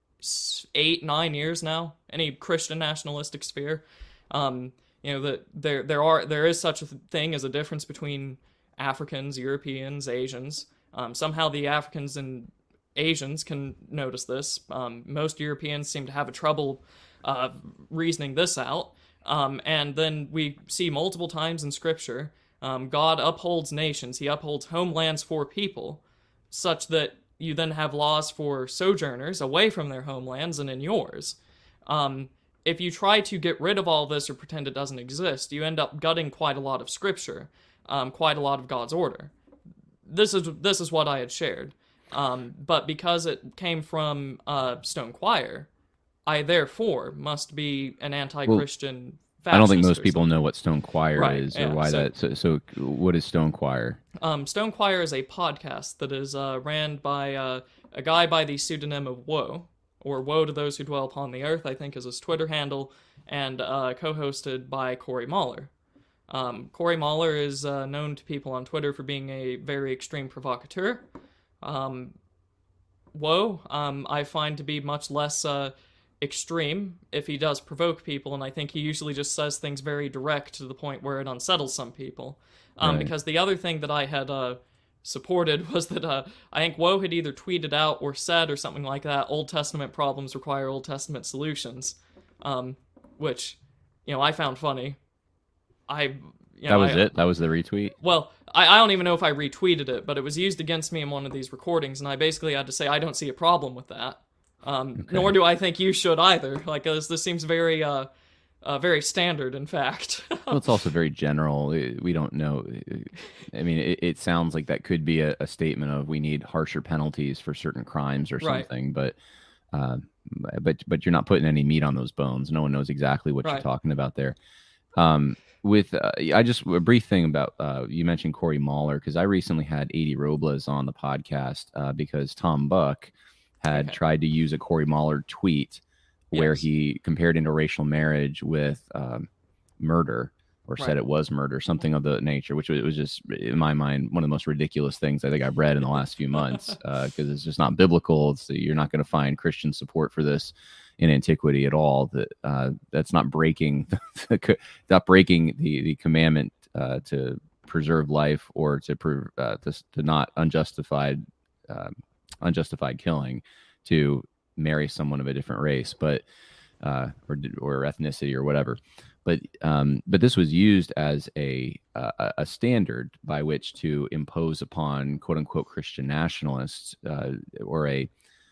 eight, nine years now. Any Christian nationalistic sphere, um, you know that there there are there is such a thing as a difference between Africans, Europeans, Asians. Um, somehow the Africans and Asians can notice this. Um, most Europeans seem to have a trouble uh, reasoning this out. Um, and then we see multiple times in Scripture, um, God upholds nations. He upholds homelands for people, such that you then have laws for sojourners away from their homelands and in yours. Um, if you try to get rid of all this or pretend it doesn't exist, you end up gutting quite a lot of scripture, um, quite a lot of God's order. This is this is what I had shared. Um, but because it came from uh, Stone Choir, I therefore must be an anti-Christian well, I don't think most people something. know what Stone Choir right, is or yeah, why so, that. So, so, what is Stone Choir? Um, Stone Choir is a podcast that is uh, ran by uh, a guy by the pseudonym of Woe, or Woe to Those Who Dwell Upon the Earth, I think is his Twitter handle, and uh, co-hosted by Corey Mahler. Um, Corey Mahler is uh, known to people on Twitter for being a very extreme provocateur. Um, Woe, um, I find to be much less uh, extreme if he does provoke people, and I think he usually just says things very direct to the point where it unsettles some people. Um, right. Because the other thing that I had uh, supported was that uh, I think Woe had either tweeted out or said or something like that, Old Testament problems require Old Testament solutions, um, which, you know, I found funny. I... You know, that was I, it? That was the retweet? Well, I, I don't even know if I retweeted it, but it was used against me in one of these recordings, and I basically had to say I don't see a problem with that. Um, okay. Nor do I think you should either. Like, this, this seems very, uh, uh, very standard, in fact. Well, it's also very general. We don't know. I mean, it, it sounds like that could be a, a statement of we need harsher penalties for certain crimes or something, right. but... Uh, but but you're not putting any meat on those bones. No one knows exactly what right. you're talking about there. Um, with uh, I just a brief thing about uh, you mentioned Corey Mahler, because I recently had Adi Robles on the podcast uh, because Tom Buck had okay. tried to use a Corey Mahler tweet where yes. he compared interracial marriage with um, murder, or right. said it was murder, something of the nature, which was, it was just, in my mind, one of the most ridiculous things I think I've read in the last few months, because uh, it's just not biblical. It's, you're not going to find Christian support for this in antiquity at all. That uh, that's not breaking, the, not breaking the the commandment uh, to preserve life or to uh, to, to not unjustified uh, unjustified killing, to marry someone of a different race, but uh, or or ethnicity or whatever. But um, but this was used as a uh, a standard by which to impose upon quote unquote Christian nationalists uh, or a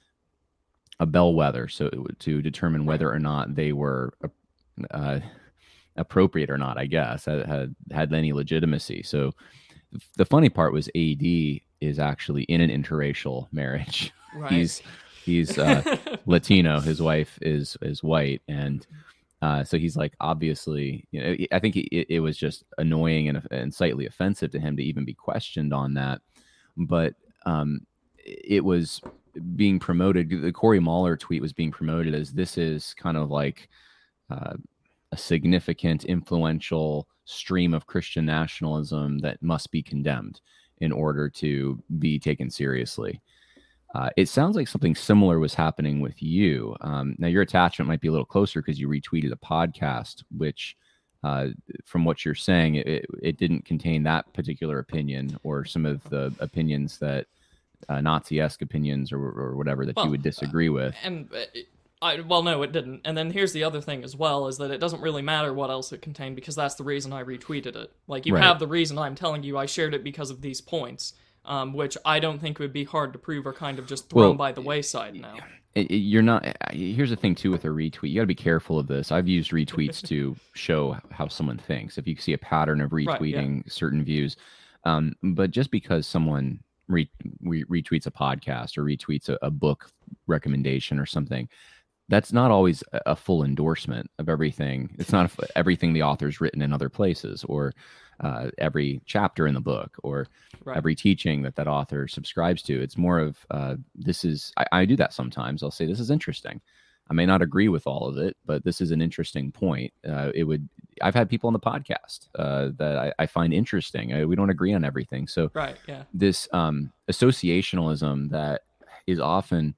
a bellwether, so to determine whether or not they were uh, appropriate or not, I guess, had had any legitimacy. So the funny part was A D is actually in an interracial marriage. Right. He's he's uh, Latino. His wife is is white, and uh, so he's like obviously, you know, I think it, it was just annoying and, and slightly offensive to him to even be questioned on that. But um, it was being promoted. The Corey Mahler tweet was being promoted as this is kind of like uh, a significant, influential stream of Christian nationalism that must be condemned in order to be taken seriously. Uh, it sounds like something similar was happening with you. Um, now, your attachment might be a little closer because you retweeted a podcast, which, uh, from what you're saying, it, it didn't contain that particular opinion or some of the opinions that uh, Nazi-esque opinions or, or whatever that well, you would disagree with. And it, I, well, no, it didn't. And then here's the other thing as well, is that it doesn't really matter what else it contained because that's the reason I retweeted it. Like, you right. have the reason I'm telling you I shared it because of these points. Um, which I don't think would be hard to prove are kind of just thrown well, by the wayside now. It, it, you're not. Here's the thing too with a retweet. You got to be careful of this. I've used retweets to show how someone thinks. If you see a pattern of retweeting right, yeah. certain views, um, but just because someone re, re, retweets a podcast or retweets a, a book recommendation or something, that's not always a full endorsement of everything. It's not a, everything the author's written in other places or uh, every chapter in the book or right. every teaching that that author subscribes to. It's more of uh, this is, I, I do that sometimes. I'll say, this is interesting. I may not agree with all of it, but this is an interesting point. Uh, it would, I've had people on the podcast uh, that I, I find interesting. I, we don't agree on everything. So right, yeah. this um, associationalism that is often,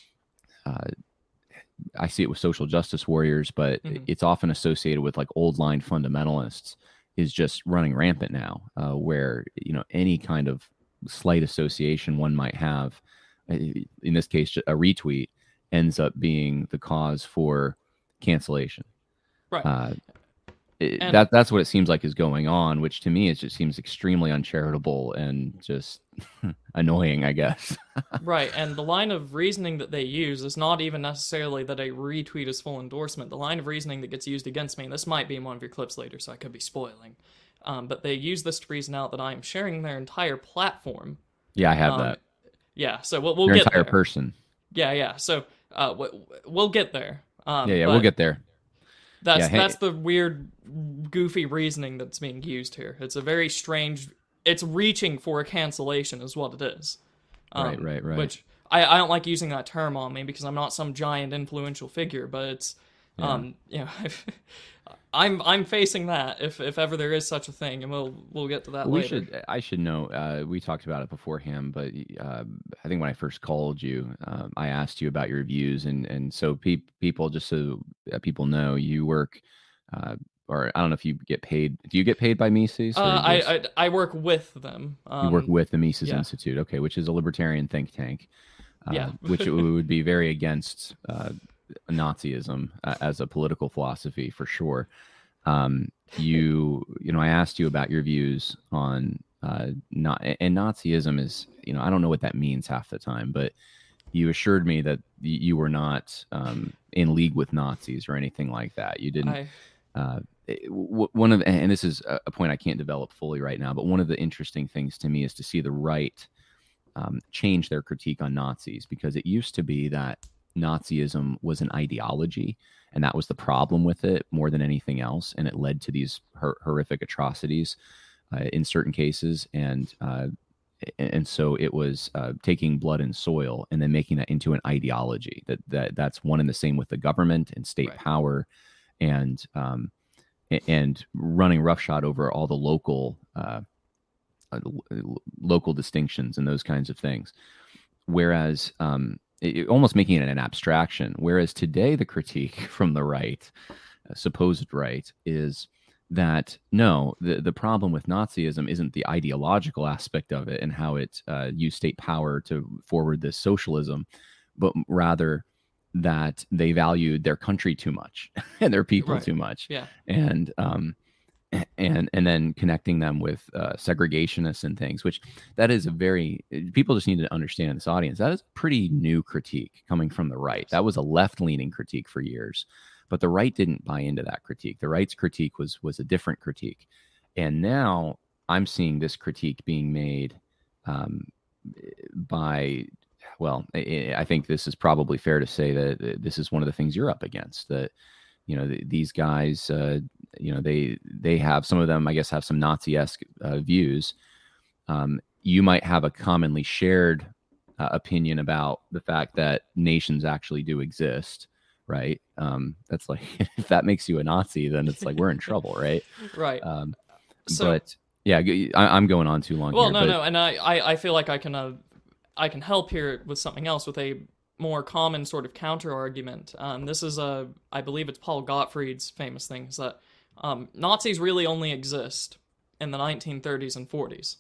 uh, I see it with social justice warriors, but mm-hmm. it's often associated with like old line fundamentalists, is just running rampant now, uh, where, you know, any kind of slight association one might have, in this case, a retweet, ends up being the cause for cancellation. Right. Uh, it, And that that's what it seems like is going on, which to me it just seems extremely uncharitable and just annoying, I guess. right, and the line of reasoning that they use is not even necessarily that a retweet is full endorsement. The line of reasoning that gets used against me, and this might be in one of your clips later, so I could be spoiling, um, but they use this to reason out that I am sharing their entire platform. Yeah, I have Um, that. Yeah, so we'll, we'll Your get entire there. person. Yeah, yeah. So uh, w- we'll get there. Um, Yeah, yeah, but we'll get there. That's Yeah, hey- that's the weird, goofy reasoning that's being used here. It's a very strange. It's reaching for a cancellation, is what it is. Um, Right, right, right. Which I, I don't like using that term on me because I'm not some giant influential figure, but it's um you know I'm I'm facing that if if ever there is such a thing, and we'll we'll get to that We later. should. I should know. Uh, we talked about it beforehand, but uh, I think when I first called you, um, I asked you about your views, and and so pe- people, just so uh, people know, you work, uh, or I don't know if you get paid. Do you get paid by Mises? Or Uh, I, just- I I work with them. Um, you work with the Mises yeah. Institute, okay, which is a libertarian think tank, uh, Yeah. which would be very against uh, Nazism uh, as a political philosophy for sure. Um, you, you know, I asked you about your views on uh, not and Nazism is, you know, I don't know what that means half the time, but you assured me that y- you were not um, in league with Nazis or anything like that. You didn't. I, Uh, it- w- one of and this is a a point I can't develop fully right now, but one of the interesting things to me is to see the right um, change their critique on Nazis, because it used to be that Nazism was an ideology, and that was the problem with it more than anything else, and it led to these hor- horrific atrocities uh, in certain cases, and uh, a- and so it was uh, taking blood and soil and then making that into an ideology. That that that's one and the same with the government and state Right. power, and um, a- and running roughshod over all the local uh, uh, l- local distinctions and those kinds of things. Whereas um, it, it- almost making it an abstraction. Whereas today, the critique from the right, uh, supposed right, is that no, the, the problem with Nazism isn't the ideological aspect of it and how it uh, used state power to forward this socialism, but rather that they valued their country too much and their people Right. too much. yeah. And um, and and then connecting them with uh, segregationists and things, which that is a very people just need to understand in this audience that is a pretty new critique coming from the right. That was a left leaning critique for years, but the right didn't buy into that critique. The right's critique was was a different critique, and now I'm seeing this critique being made um, by. Well, I, I think this is probably fair to say that this is one of the things you're up against. That you know th- these guys. Uh, you know they they have some of them I guess have some Nazi-esque uh, views. Um, you might have a commonly shared uh, opinion about the fact that nations actually do exist, right? Um, that's like if that makes you a Nazi, then it's like we're in trouble, right? Right. Um, So- but yeah, g- I, I'm going on too long. Well, here, no, but, no, and I, I, I feel like I can, uh, I can help here with something else with a more common sort of counter argument. Um, this is a, I believe it's Paul Gottfried's famous thing, is that um, Nazis really only exist in the nineteen thirties and forties.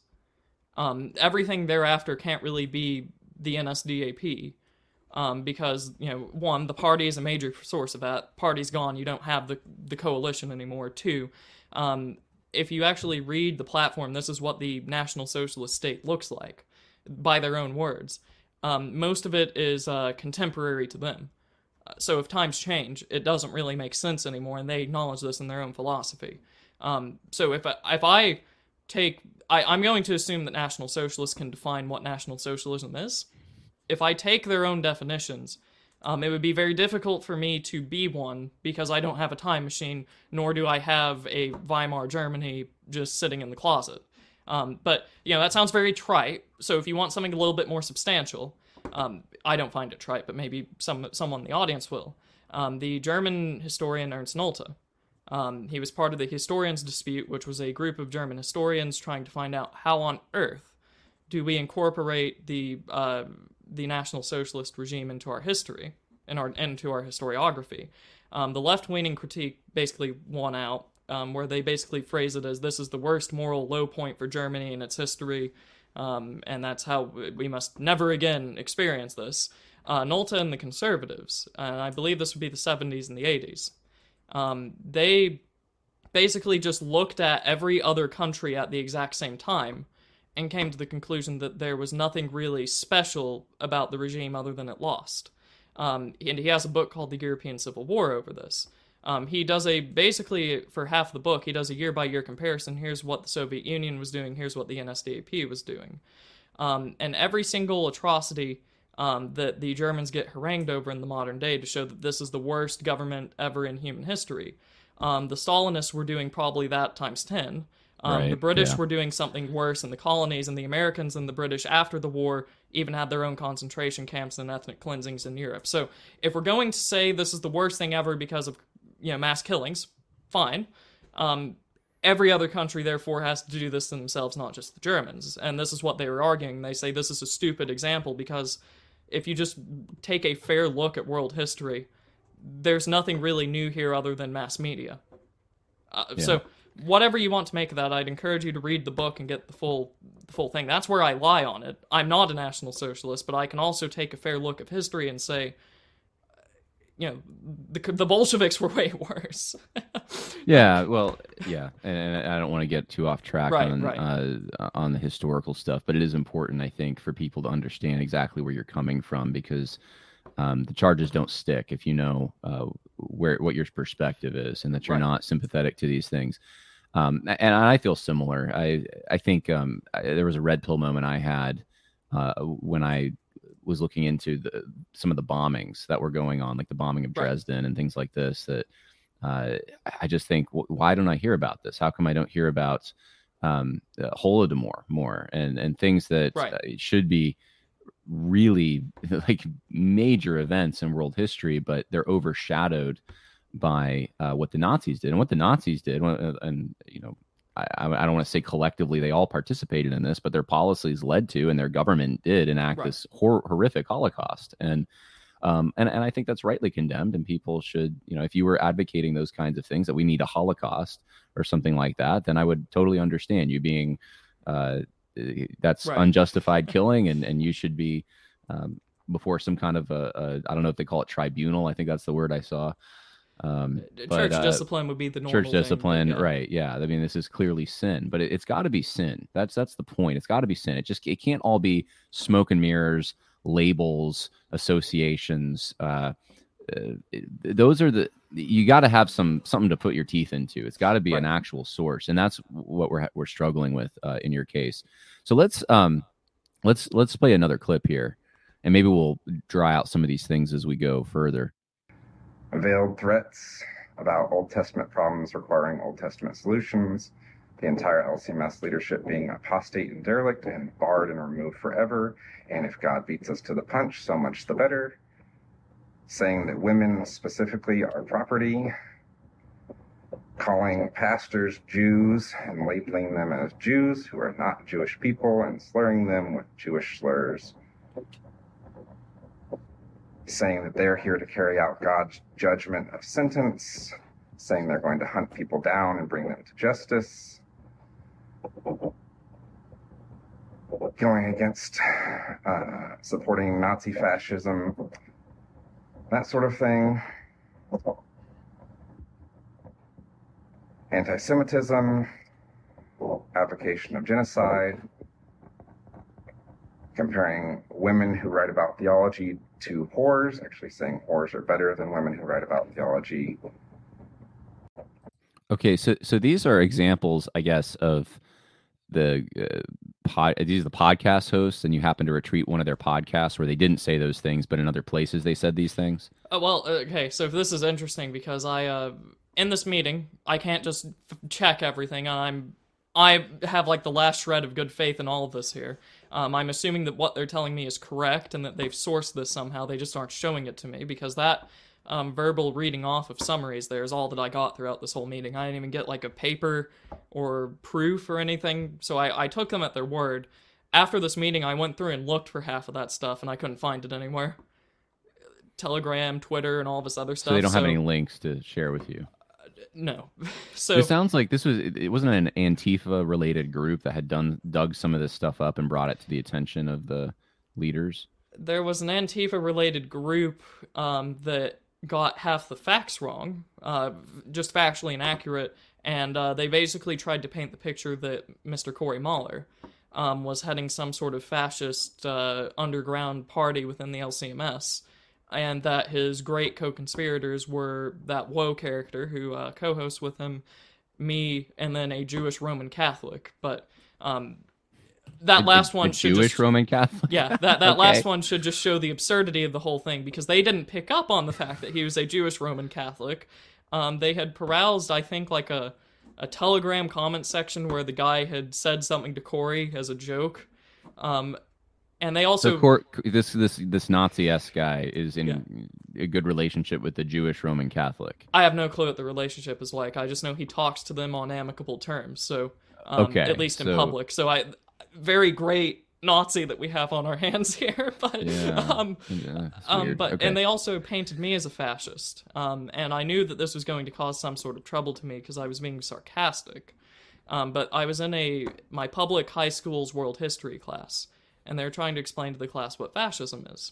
Um, everything thereafter can't really be the N S D A P. Um, because, you know, one, the party is a major source of that. Party's gone, you don't have the, the coalition anymore. Two, um, if you actually read the platform, this is what the National Socialist state looks like, by their own words. Um, most of it is uh, contemporary to them. Uh, so if times change, it doesn't really make sense anymore, and they acknowledge this in their own philosophy. Um, so if I, if I take... I, I'm going to assume that National Socialists can define what National Socialism is. If I take their own definitions, um, it would be very difficult for me to be one because I don't have a time machine, nor do I have a Weimar Germany just sitting in the closet. Um, but, you know, that sounds very trite, so if you want something a little bit more substantial, um, I don't find it trite, but maybe some someone in the audience will. Um, the German historian Ernst Nolte, um, he was part of the Historians' Dispute, which was a group of German historians trying to find out how on earth do we incorporate the uh, the National Socialist regime into our history, and our into our historiography. Um, the left-leaning critique basically won out, um, where they basically phrase it as this is the worst moral low point for Germany in its history, um, and that's how we must never again experience this. Uh, Nolte and the conservatives, and I believe this would be the seventies and the eighties, um, they basically just looked at every other country at the exact same time and came to the conclusion that there was nothing really special about the regime other than it lost. Um, and he has a book called The European Civil War over this. Um, he does a, basically, for half the book, he does a year-by-year comparison. Here's what the Soviet Union was doing, here's what the N S D A P was doing. Um, and every single atrocity um, that the Germans get harangued over in the modern day to show that this is the worst government ever in human history. Um, the Stalinists were doing probably that times ten. Um, Right, the British yeah. were doing something worse in the colonies, and the Americans and the British after the war even had their own concentration camps and ethnic cleansings in Europe. So if we're going to say this is the worst thing ever because of, you know, mass killings, fine. Um, every other country, therefore, has to do this to themselves, not just the Germans. And this is what they were arguing. They say this is a stupid example because if you just take a fair look at world history, there's nothing really new here other than mass media. Uh, Yeah. So whatever you want to make of that, I'd encourage you to read the book and get the full the full thing. That's where I lie on it. I'm not a National Socialist, but I can also take a fair look of history and say, you know, the, the Bolsheviks were way worse. Yeah, well, yeah, and, and I don't want to get too off track Right, on right. Uh, on the historical stuff, but it is important, I think, for people to understand exactly where you're coming from, because um, the charges don't stick if you know uh, where what your perspective is, and that you're Right. not sympathetic to these things. Um, and I feel similar. I I think um, I, there was a red pill moment I had uh, when I was looking into the, some of the bombings that were going on, like the bombing of Right. Dresden and things like this, that uh, I just think, wh- why don't I hear about this? How come I don't hear about um, uh, Holodomor more and, and things that Right. uh, should be really like major events in world history, but they're overshadowed by uh, what the Nazis did. And what the Nazis did, and, and you know, I, I don't want to say collectively they all participated in this, but their policies led to, and their government did enact Right. this hor- horrific Holocaust. And um, and and I think that's rightly condemned. And people should, you know, if you were advocating those kinds of things, that we need a Holocaust or something like that, then I would totally understand you being uh, that's Right. unjustified killing, and and you should be um, before some kind of a, a I don't know if they call it tribunal. I think that's the word I saw. Um, Church but, uh, discipline would be the normal church thing, discipline, but yeah. right? Yeah, I mean, this is clearly sin, but it, it's got to be sin. That's that's the point. It's got to be sin. It just it can't all be smoke and mirrors, labels, associations. Uh, uh, it- those are the you got to have some something to put your teeth into. It's got to be an Right. actual source, and that's what we're we're struggling with uh, in your case. So let's um let's let's play another clip here, and maybe we'll dry out some of these things as we go further. Veiled threats about Old Testament problems requiring Old Testament solutions, the entire L C M S leadership being apostate and derelict and barred and removed forever, and if God beats us to the punch, so much the better, saying that women specifically are property, calling pastors Jews and labeling them as Jews who are not Jewish people and slurring them with Jewish slurs, saying that they're here to carry out God's judgment of sentence, saying they're going to hunt people down and bring them to justice, going against uh, supporting Nazi fascism, that sort of thing, anti-Semitism, advocation of genocide, comparing women who write about theology to whores, actually saying whores are better than women who write about theology. Okay, so so these are examples, I guess, of the uh, pod. These are the podcast hosts, and you happen to retweet one of their podcasts where they didn't say those things, but in other places they said these things. Oh, well, okay, so this is interesting because I, uh, in this meeting, I can't just f- check everything, and I'm, I have, like, the last shred of good faith in all of this here. Um, I'm assuming that what they're telling me is correct and that they've sourced this somehow, they just aren't showing it to me, because that um, verbal reading off of summaries there is all that I got throughout this whole meeting. I didn't even get, like, a paper or proof or anything, so I, I took them at their word. After this meeting, I went through and looked for half of that stuff, and I couldn't find it anywhere. Telegram, Twitter, and all this other stuff. So they don't have any links to share with you. No. So It sounds like this was it it wasn't an Antifa related group that had done dug some of this stuff up and brought it to the attention of the leaders. there was an Antifa related group um, that got half the facts wrong, uh, just factually inaccurate, and uh, they basically tried to paint the picture that Mister Corey Mahler um, was heading some sort of fascist uh, underground party within the L C M S, and that his great co-conspirators were that Woe character who uh, co-hosts with him, me, and then a Jewish Roman Catholic. But um, that A- last a- one a should Jewish just, Roman Catholic. yeah, that, that Okay. last one should just show the absurdity of the whole thing, because they didn't pick up on the fact that he was a Jewish Roman Catholic. Um, they had perused, I think, like a, a Telegram comment section where the guy had said something to Corey as a joke. Um, and they also... So Cor- this this this Nazi-esque guy is in a good relationship with the Jewish Roman Catholic. I have no clue what the relationship is like. I just know he talks to them on amicable terms, so um, Okay, at least in so- public. So I, very great Nazi that we have on our hands here, but Yeah, um, Yeah, that's um, weird. but Okay. and they also painted me as a fascist, um, and I knew that this was going to cause some sort of trouble to me because I was being sarcastic. Um, but I was in a my public high school's world history class, and they're trying to explain to the class what fascism is,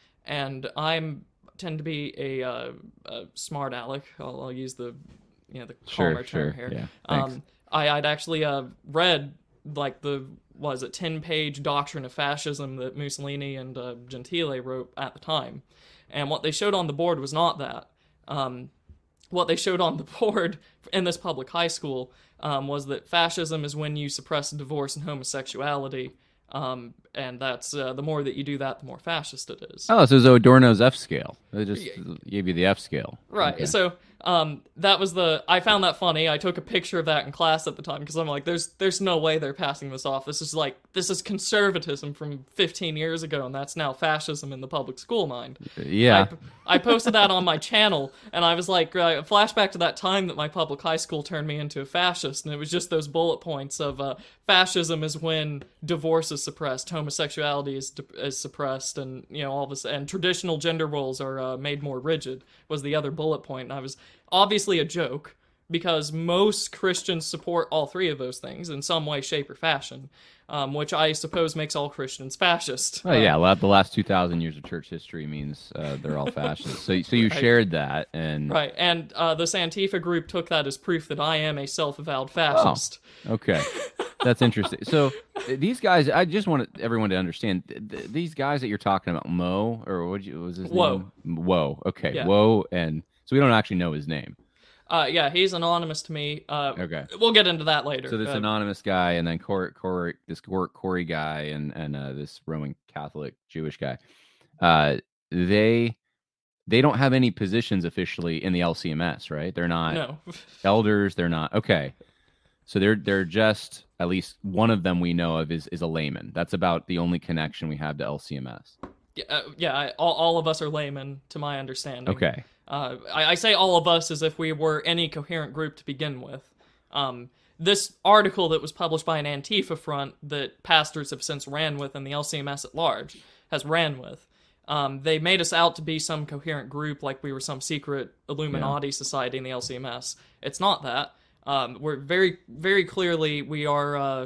and I'm tend to be a, uh, a smart aleck. I'll, I'll use the you know the Sure, calmer sure, term here. yeah, thanks. um, I, I'd actually uh, read like the was it ten page doctrine of fascism that Mussolini and uh, Gentile wrote at the time, and what they showed on the board was not that. Um, what they showed on the board in this public high school um, was that fascism is when you suppress divorce and homosexuality, um, and that's uh, the more that you do that, the more fascist it is. Oh, so it's Adorno's F scale. They just gave you the F scale. Right. Okay. So um, that was the. I found that funny. I took a picture of that in class at the time because I'm like, "There's, there's no way they're passing this off. This is like, this is conservatism from fifteen years ago, and that's now fascism in the public school mind." Yeah. I, I posted that on my channel, and I was like, uh, flashback to that time that my public high school turned me into a fascist, and it was just those bullet points of uh, fascism is when divorce is suppressed, homosexuality is is suppressed, and you know all this, and traditional gender roles are uh, made more rigid. Was the other bullet point, and I was obviously a joke because most Christians support all three of those things in some way, shape, or fashion, um, which I suppose makes all Christians fascist. Oh yeah, well, the last two thousand years of church history means uh, they're all fascists. So, so you Right. shared that, and Right, and uh, this Antifa group took that as proof that I am a self-avowed fascist. okay, that's interesting. So th- these guys, I just want everyone to understand th- th- these guys that you're talking about, Mo, or what was his Woe. name? Woe. Okay, Yeah. Woe, and so we don't actually know his name. Uh, yeah, he's anonymous to me. Uh, Okay. We'll get into that later. So this Uh, anonymous guy, and then Corey, Corey this Cor- Corey guy, and and uh, this Roman Catholic Jewish guy, uh, they they don't have any positions officially in the L C M S, right? They're not no. elders. They're not okay. So they're they're just at least one of them we know of is is a layman. That's about the only connection we have to L C M S. Yeah, uh, yeah I, all, all of us are laymen, to my understanding. Okay. Uh, I, I say all of us as if we were any coherent group to begin with. Um, this article that was published by an Antifa front that pastors have since ran with and the L C M S at large has ran with, um, they made us out to be some coherent group like we were some secret Illuminati society in the L C M S. It's not that. Um, we're very, very clearly, we are uh,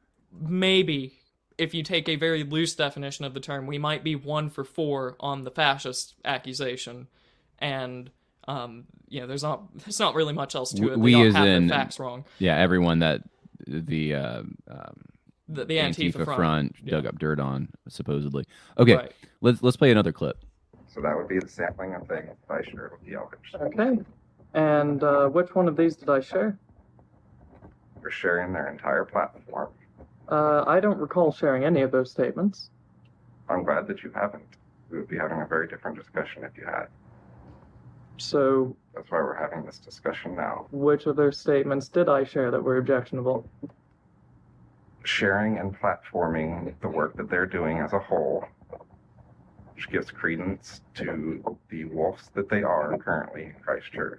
maybe, if you take a very loose definition of the term, we might be one for four on the fascist accusation. And um, you know, there's not there's not really much else to it. We They got as half in- their facts wrong. Yeah, everyone that the uh, um, The, the Antifa, Antifa, front, Yeah. dug up dirt on, supposedly. Okay, Right. let's let's play another clip. So that would be the sampling of things I shared with the Elvish. Okay. And uh, which one of these did I share? You're sharing their entire platform. Uh, I don't recall sharing any of those statements. I'm glad that you haven't. We would be having a very different discussion if you had. So, That's why we're having this discussion now. which of those statements did I share that were objectionable? Sharing and platforming the work that they're doing as a whole, which gives credence to the wolves that they are currently in Christ Church.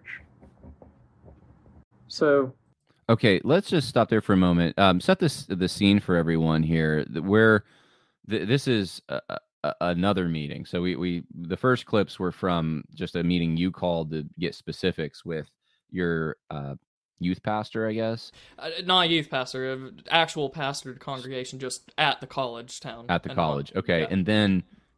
So, Okay, let's just stop there for a moment. Um, set this the scene for everyone here. th- Where th- this is a, a, another meeting. So we we the first clips were from just a meeting you called to get specifics with your uh, youth pastor, I guess, uh, not a youth pastor, an actual pastor to congregation just at the college town. at the and not- college. Okay, yeah. and then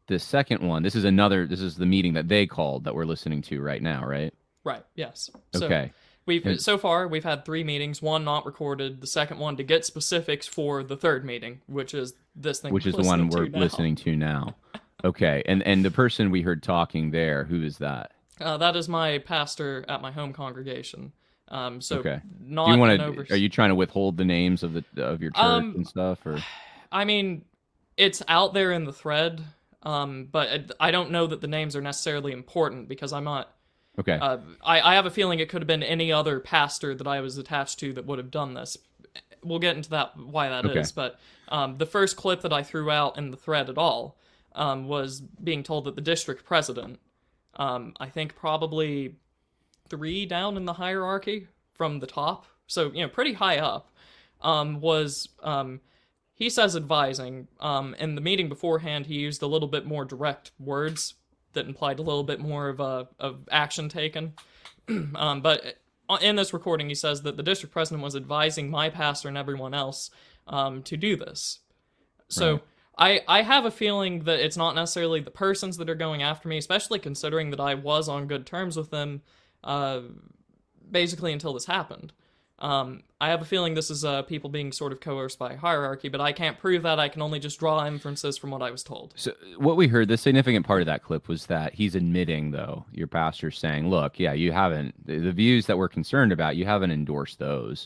the second one, this is another, this is the meeting that they called that we're listening to right now, right? Right. Yes. So Okay. We've so far we've had three meetings, one not recorded, the second one to get specifics for the third meeting, which is this thing. Which is we're the one listening we're to now. listening to now. Okay. And and the person we heard talking there, who is that? Uh, that is my pastor at my home congregation. Um, so Okay. not Do you want an to? overs- Are you trying to withhold the names of the of your church Um, and stuff, or? I mean, it's out there in the thread, um, but I don't know that the names are necessarily important because I'm not. Okay. Uh, I, I have a feeling it could have been any other pastor that I was attached to that would have done this. We'll get into that, why that Okay. is. But um, the first clip that I threw out in the thread at all um, was being told that the district president, um, I think probably three down in the hierarchy from the top, so, you know, pretty high up, um, was, um, he says advising. Um, in the meeting beforehand, he used a little bit more direct words that implied a little bit more of a of action taken. um, but in this recording, he says that the district president was advising my pastor and everyone else um, to do this. So Right. I, I have a feeling that it's not necessarily the persons that are going after me, especially considering that I was on good terms with them uh, basically until this happened. Um, I have a feeling this is uh, people being sort of coerced by hierarchy, but I can't prove that. I can only just draw inferences from what I was told. So what we heard, the significant part of that clip was that he's admitting, though, your pastor's saying, look, yeah, you haven't, the, the views that we're concerned about, you haven't endorsed those.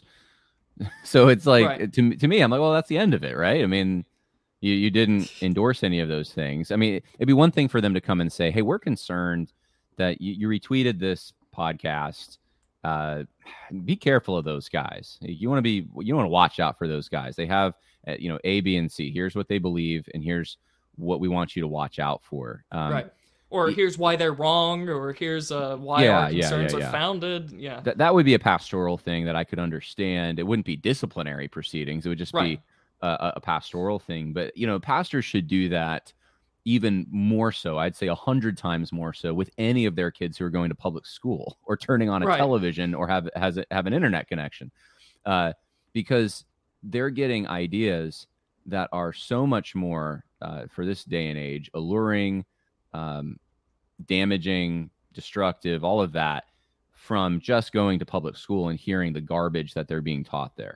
So it's like, Right. to, to me, I'm like, well, that's the end of it, right? I mean, you, you didn't endorse any of those things. I mean, it'd be one thing for them to come and say, hey, we're concerned that you, you retweeted this podcast. Uh, be careful of those guys. You want to be, you want to watch out for those guys. They have, uh, you know, A, B, and C. Here's what they believe, and here's what we want you to watch out for. Um, right. Or y- here's why they're wrong, or here's uh, why Yeah, our yeah, concerns yeah, are yeah. founded. Yeah. That that would be a pastoral thing that I could understand. It wouldn't be disciplinary proceedings. It would just Right. be a, a pastoral thing. But, you know, pastors should do that even more so. I'd say a hundred times more so with any of their kids who are going to public school or turning on a Right. television or have has a, have an internet connection, uh, because they're getting ideas that are so much more uh, for this day and age, alluring, um, damaging, destructive, all of that from just going to public school and hearing the garbage that they're being taught there.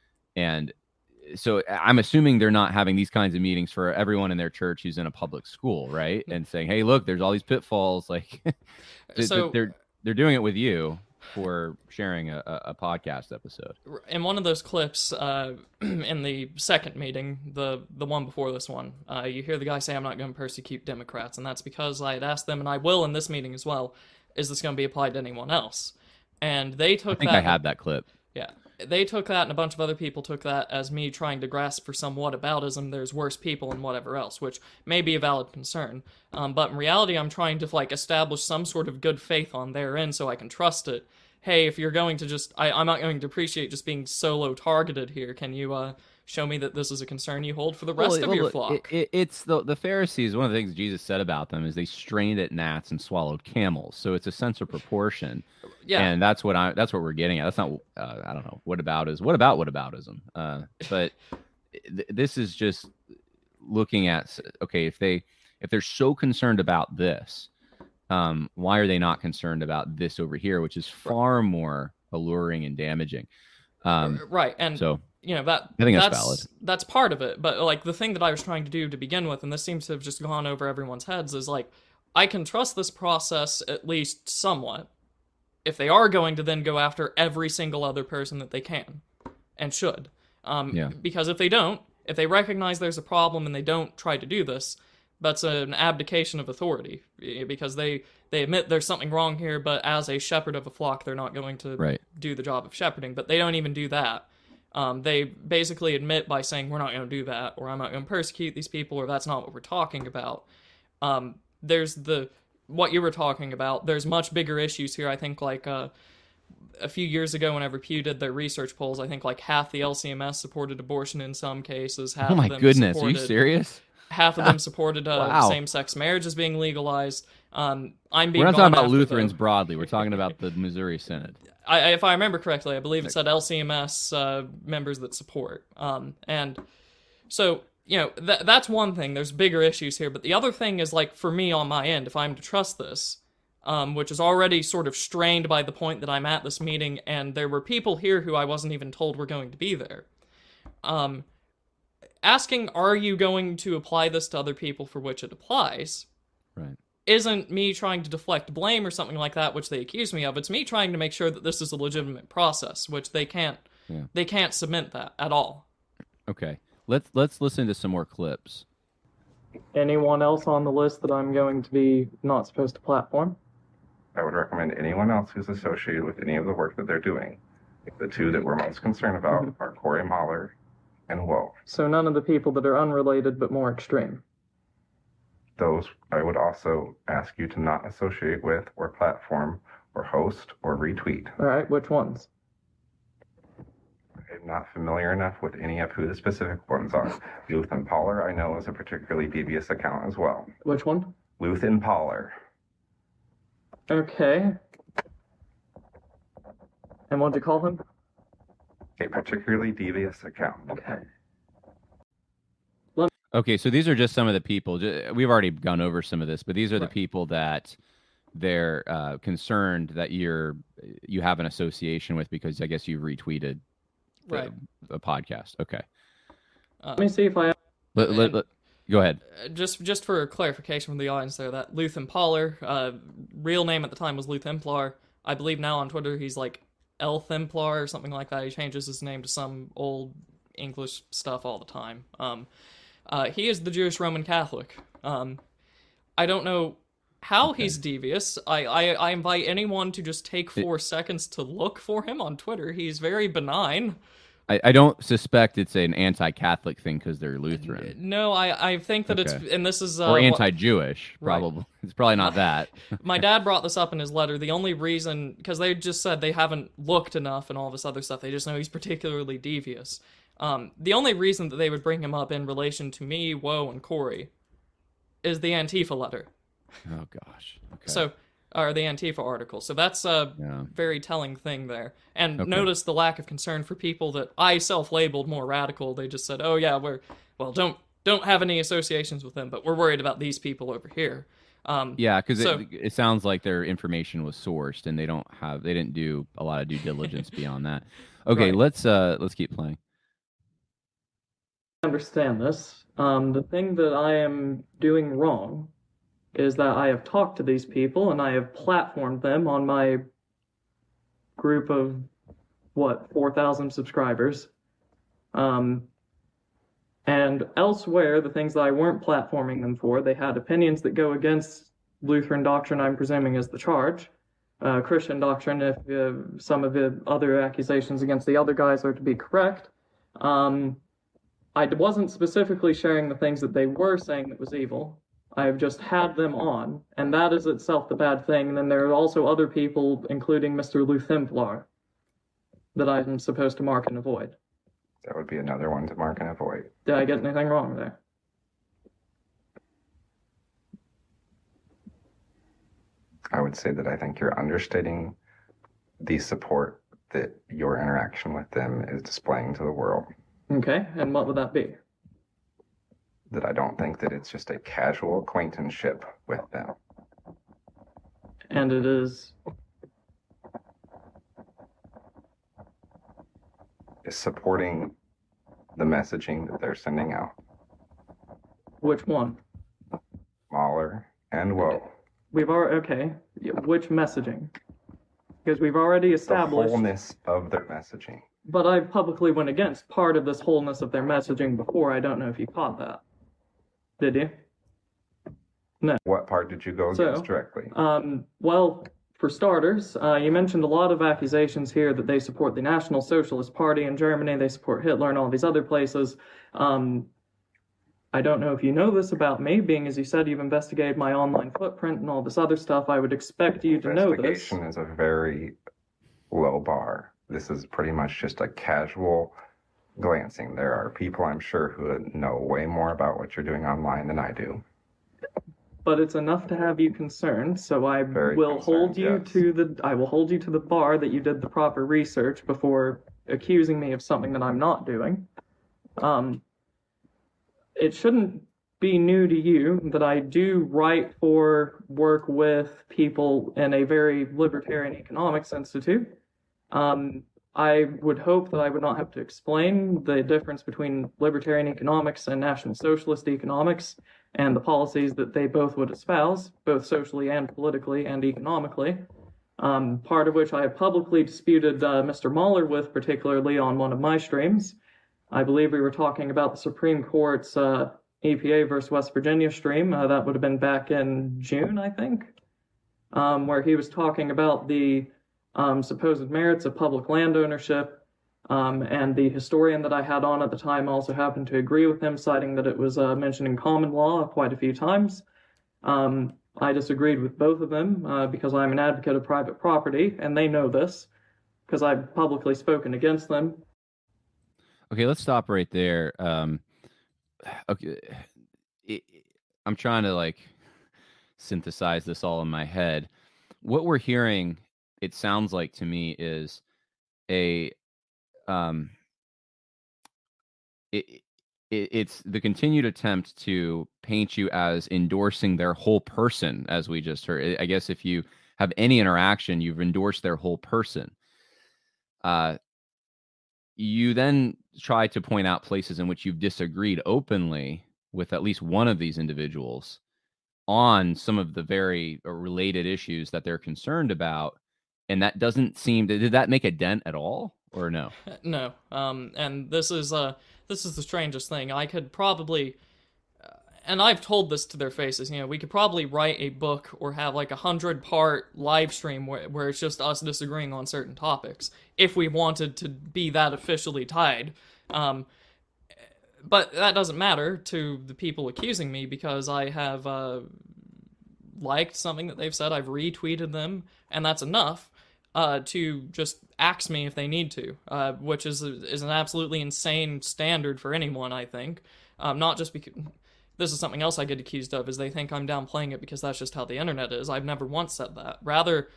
And so I'm assuming they're not having these kinds of meetings for everyone in their church who's in a public school, right? And saying, "Hey, look, there's all these pitfalls." Like, th- So- they're they're doing it with you for sharing a, a a podcast episode. In one of those clips, uh, in the second meeting, the the one before this one, uh, you hear the guy say, "I'm not going to persecute Democrats," and that's because I had asked them, and I will in this meeting as well. Is this going to be applied to anyone else? And they I took think that. I had that clip. Yeah. They took that, and a bunch of other people took that as me trying to grasp for some whataboutism. There's worse people and whatever else, which may be a valid concern. Um, but in reality, I'm trying to like establish some sort of good faith on their end so I can trust it. Hey, if you're going to just, I, I'm not going to appreciate just being solo targeted here. Can you uh, show me that this is a concern you hold for the rest Well, of well, your look, flock? It, it, it's the the Pharisees. One of the things Jesus said about them is they strained at gnats and swallowed camels. So it's a sense of proportion. yeah. And that's what I that's what we're getting at. That's not uh, I don't know what about is what about what aboutism. Uh, but th- this is just looking at okay if they if they're so concerned about this, um, why are they not concerned about this over here, which is far more alluring and damaging. Um, right. And so you know that I think that's that's valid. that's part of it, but like the thing that I was trying to do to begin with, and this seems to have just gone over everyone's heads, is like I can trust this process at least somewhat if they are going to then go after every single other person that they can and should. Um, Yeah. Because if they don't, if they recognize there's a problem and they don't try to do this, that's an abdication of authority eh, because they they admit there's something wrong here, but as a shepherd of a flock, they're not going to Right. do the job of shepherding. But they don't even do that. Um, they basically admit by saying, we're not going to do that, or I'm not going to persecute these people, or that's not what we're talking about. Um, there's the, what you were talking about, there's much bigger issues here. I think like uh, a few years ago whenever Pew did their research polls, I think like half the L C M S supported abortion in some cases. Half oh my of them goodness, are supported, you serious? Half of them supported uh, Wow. same-sex marriage as being legalized. Um, I'm being We're not gone talking about after Lutherans the- broadly. We're talking about the Missouri Synod. I, if I remember correctly, I believe it said L C M S uh, members that support. Um, and so you know, th- that's one thing. There's bigger issues here. But the other thing is, like, for me on my end, if I'm to trust this, um, which is already sort of strained by the point that I'm at this meeting, and there were people here who I wasn't even told were going to be there. Um, asking, are you going to apply this to other people for which it applies? Right. Isn't me trying to deflect blame or something like that, which they accuse me of. It's me trying to make sure that this is a legitimate process, which they can't. Yeah. They can't submit that at all. Okay. Let's let's listen to some more clips. Anyone else on the list that I'm going to be not supposed to platform? I would recommend anyone else who's associated with any of the work that they're doing. The two that we're most concerned about mm-hmm. are Corey Mahler and Woe. So none of the people that are unrelated but more extreme. Those I would also ask you to not associate with or platform or host or retweet. All right, which ones? I'm not familiar enough with any of who the specific ones are. Luthen Poller, I know, is a particularly devious account as well. Which one? Luthen Poller. Okay. And what'd you call him? A particularly devious account. Okay. Okay, so these are just some of the people. We've already gone over some of this, but these are right. the people that they're uh, concerned that you're you have an association with because I guess you've retweeted the, right. a podcast. Okay. Uh, let me see if I. Let, let, let, go ahead. Just just for clarification from the audience there, that Luthen Poller, uh, real name at the time was Luthemplar. I believe now on Twitter he's like Elthemplar or something like that. He changes his name to some old English stuff all the time. Um. Uh, he is the Jewish Roman Catholic. Um, I don't know how okay. he's devious. I, I, I invite anyone to just take four it, seconds to look for him on Twitter. He's very benign. I, I don't suspect it's an anti-Catholic thing because they're Lutheran. No, I, I think that okay. it's... And this is... Uh, or anti-Jewish, probably. Right. It's probably not that. My dad brought this up in his letter. The only reason... Because they just said they haven't looked enough and all this other stuff. They just know he's particularly devious. Um, the only reason that they would bring him up in relation to me, Woe, and Corey is the Antifa letter. Oh, gosh. Okay. So, or the Antifa article. So that's a yeah. very telling thing there. And okay. notice the lack of concern for people that I self-labeled more radical. They just said, oh, yeah, we're, well, don't don't have any associations with them, but we're worried about these people over here. Um, yeah, because so, it, it sounds like their information was sourced, and they don't have, they didn't do a lot of due diligence beyond that. Okay, right. let's uh, let's keep playing. Understand this. Um, the thing that I am doing wrong is that I have talked to these people and I have platformed them on my group of, what, four thousand subscribers. Um, and elsewhere, the things that I weren't platforming them for, they had opinions that go against Lutheran doctrine, I'm presuming is the charge. Uh, Christian doctrine, if uh, some of the other accusations against the other guys are to be correct. Um... I wasn't specifically sharing the things that they were saying that was evil. I have just had them on, and that is itself the bad thing. And then there are also other people, including Mister Luthemplar, that I'm supposed to mark and avoid. That would be another one to mark and avoid. Did I get anything wrong there? I would say that I think you're understating the support that your interaction with them is displaying to the world. Okay, and what would that be? That I don't think that it's just a casual acquaintanceship with them. And it is? Is supporting the messaging that they're sending out. Which one? Mahler and Woe. We've already, okay, which messaging? Because we've already established... The wholeness of their messaging. But I publicly went against part of this wholeness of their messaging before. I don't know if you caught that. Did you? No. What part did you go against so, directly? Um, well, for starters, uh, you mentioned a lot of accusations here that they support the National Socialist Party in Germany, they support Hitler and all these other places. Um, I don't know if you know this about me, being as you said you've investigated my online footprint and all this other stuff. I would expect you to know this. Investigation is a very low bar. This is pretty much just a casual glancing. There are people, I'm sure, who know way more about what you're doing online than I do. But it's enough to have you concerned, so I Very will hold you yes. to the I will hold you to the bar that you did the proper research before accusing me of something that I'm not doing. Um, it shouldn't be new to you that I do write for, work with people in a very libertarian economics institute. Um, I would hope that I would not have to explain the difference between libertarian economics and National Socialist economics and the policies that they both would espouse, both socially and politically and economically. Um, part of which I have publicly disputed uh, Mister Mahler with, particularly on one of my streams. I believe we were talking about the Supreme Court's uh, E P A versus West Virginia stream. Uh, that would have been back in June, I think, um, where he was talking about the um, supposed merits of public land ownership. Um, and the historian that I had on at the time also happened to agree with him, citing that it was uh, mentioned in common law quite a few times. Um, I disagreed with both of them uh, because I'm an advocate of private property, and they know this because I've publicly spoken against them. Okay, let's stop right there. Um, okay, it, I'm trying to like synthesize this all in my head. What we're hearing, it sounds like to me, is a um, it, it it's the continued attempt to paint you as endorsing their whole person, as we just heard. I guess if you have any interaction, you've endorsed their whole person. Uh, you then try to point out places in which you've disagreed openly with at least one of these individuals on some of the very related issues that they're concerned about. And that doesn't seem to, did that make a dent at all or no? No. Um, and this is, uh, this is the strangest thing. I could probably, uh, and I've told this to their faces, you know, we could probably write a book or have like a hundred part live stream where, where it's just us disagreeing on certain topics if we wanted to be that officially tied. Um, but that doesn't matter to the people accusing me because I have, uh, liked something that they've said, I've retweeted them, and that's enough, uh, to just axe me if they need to, uh, which is, is an absolutely insane standard for anyone, I think. Um, not just because, this is something else I get accused of, is they think I'm downplaying it because that's just how the internet is. I've never once said that. Rather,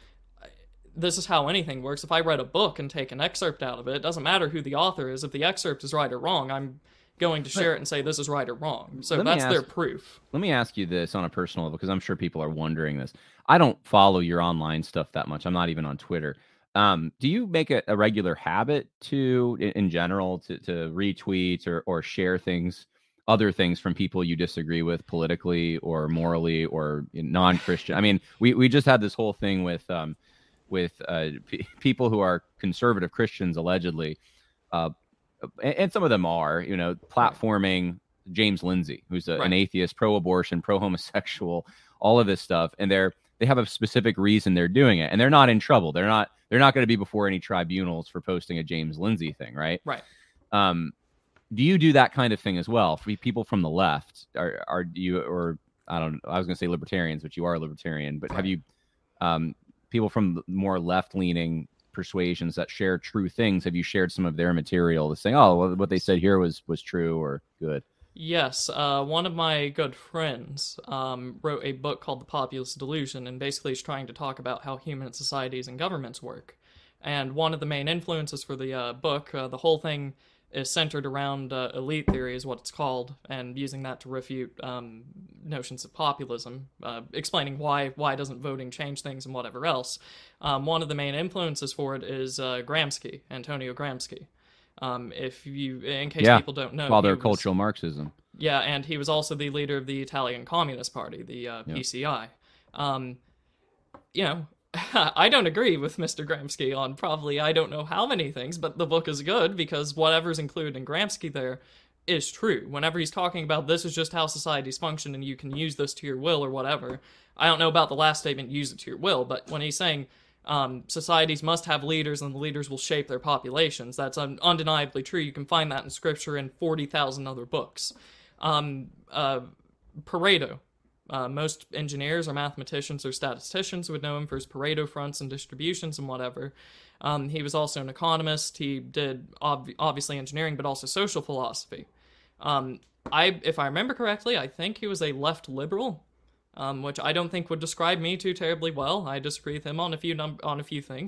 this is how anything works. If I read a book and take an excerpt out of it, it doesn't matter who the author is. If the excerpt is right or wrong, I'm going to share it and say this is right or wrong. So that's ask, their proof. Let me ask you this on a personal level, because I'm sure people are wondering this. I don't follow your online stuff that much. I'm not even on Twitter. Um, do you make it a regular habit to, in, in general, to, to retweet or, or share things, other things from people you disagree with politically or morally or non-Christian? I mean, we, we just had this whole thing with um, with uh, p- people who are conservative Christians, allegedly, uh, and, and some of them are, you know, platforming James Lindsay, who's a, right. an atheist, pro-abortion, pro-homosexual, all of this stuff, and they're they have a specific reason they're doing it, and they're not in trouble. They're not they're not going to be before any tribunals for posting a James Lindsay thing, right? Right. Um, do you do that kind of thing as well? For people from the left, are are you or I don't I was going to say libertarians, but you are a libertarian, but right. have you um, people from more left-leaning persuasions that share true things, have you shared some of their material saying, oh, well, what they said here was was true or good? Yes. Uh, one of my good friends um, wrote a book called The Populist Delusion, and basically is trying to talk about how human societies and governments work. And one of the main influences for the uh, book, uh, the whole thing is centered around uh, elite theory is what it's called, and using that to refute um, notions of populism, uh, explaining why why doesn't voting change things and whatever else. Um, one of the main influences for it is uh, Gramsci, Antonio Gramsci. Um, if you, in case yeah. people don't know, well, they're was, cultural Marxism. Yeah, and he was also the leader of the Italian Communist Party, the uh, P C I. Yeah. Um, you know, I don't agree with Mister Gramsci on probably I don't know how many things, but the book is good because whatever's included in Gramsci there is true. Whenever he's talking about this is just how societies function and you can use this to your will or whatever, I don't know about the last statement, use it to your will, but when he's saying um, societies must have leaders and the leaders will shape their populations, that's un- undeniably true. You can find that in scripture and forty thousand other books. Um, uh, Pareto. Uh, most engineers or mathematicians or statisticians would know him for his Pareto fronts and distributions and whatever. Um, he was also an economist. He did ob- obviously engineering, but also social philosophy. Um, I, if I remember correctly, I think he was a left liberal, um, which I don't think would describe me too terribly well. I disagree with him on a few num- on a few things,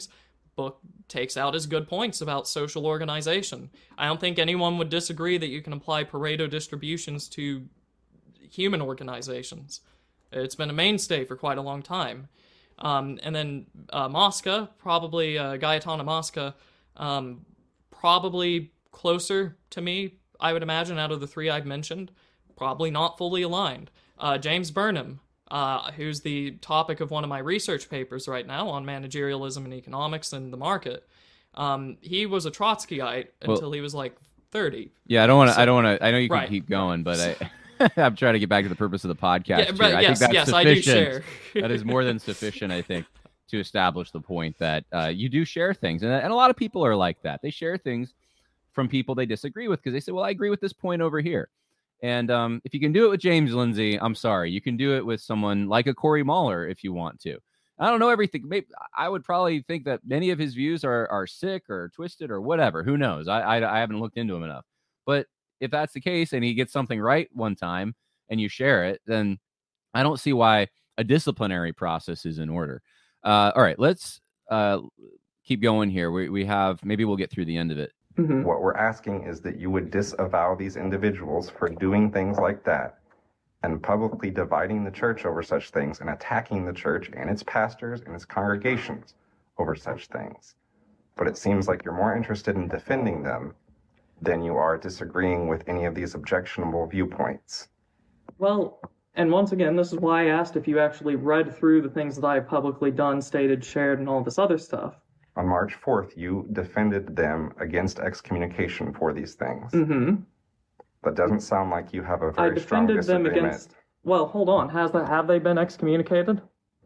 book takes out his good points about social organization. I don't think anyone would disagree that you can apply Pareto distributions to human organizations. It's been a mainstay for quite a long time. Um, and then uh, Mosca, probably uh, Gaetano Mosca, um, probably closer to me, I would imagine, out of the three I've mentioned. Probably not fully aligned. Uh, James Burnham, uh, who's the topic of one of my research papers right now on managerialism and economics and the market. Um, he was a Trotskyite well, until he was like thirty. Yeah, I don't want to. So, I don't want to. I know you can right. keep going, but I, I'm trying to get back to the purpose of the podcast. Yeah, right, I yes, think that's yes, sufficient. I do share. That is more than sufficient, I think, to establish the point that uh, you do share things, and and a lot of people are like that. They share things from people they disagree with because they say, "Well, I agree with this point over here." And um, if you can do it with James Lindsay, I'm sorry, you can do it with someone like a Corey Mahler if you want to. I don't know everything. Maybe I would probably think that many of his views are are sick or twisted or whatever. Who knows? I, I I haven't looked into him enough. But if that's the case and he gets something right one time and you share it, then I don't see why a disciplinary process is in order. Uh, all right, let's uh, keep going here. We we have maybe we'll get through the end of it. Mm-hmm. What we're asking is that you would disavow these individuals for doing things like that and publicly dividing the church over such things and attacking the church and its pastors and its congregations over such things. But it seems like you're more interested in defending them than you are disagreeing with any of these objectionable viewpoints. Well, and once again, this is why I asked if you actually read through the things that I have publicly done, stated, shared, and all this other stuff. On March fourth, you defended them against excommunication for these things. Mm-hmm. That doesn't sound like you have a very I defended strong them against. Well, hold on. Has that have they been excommunicated?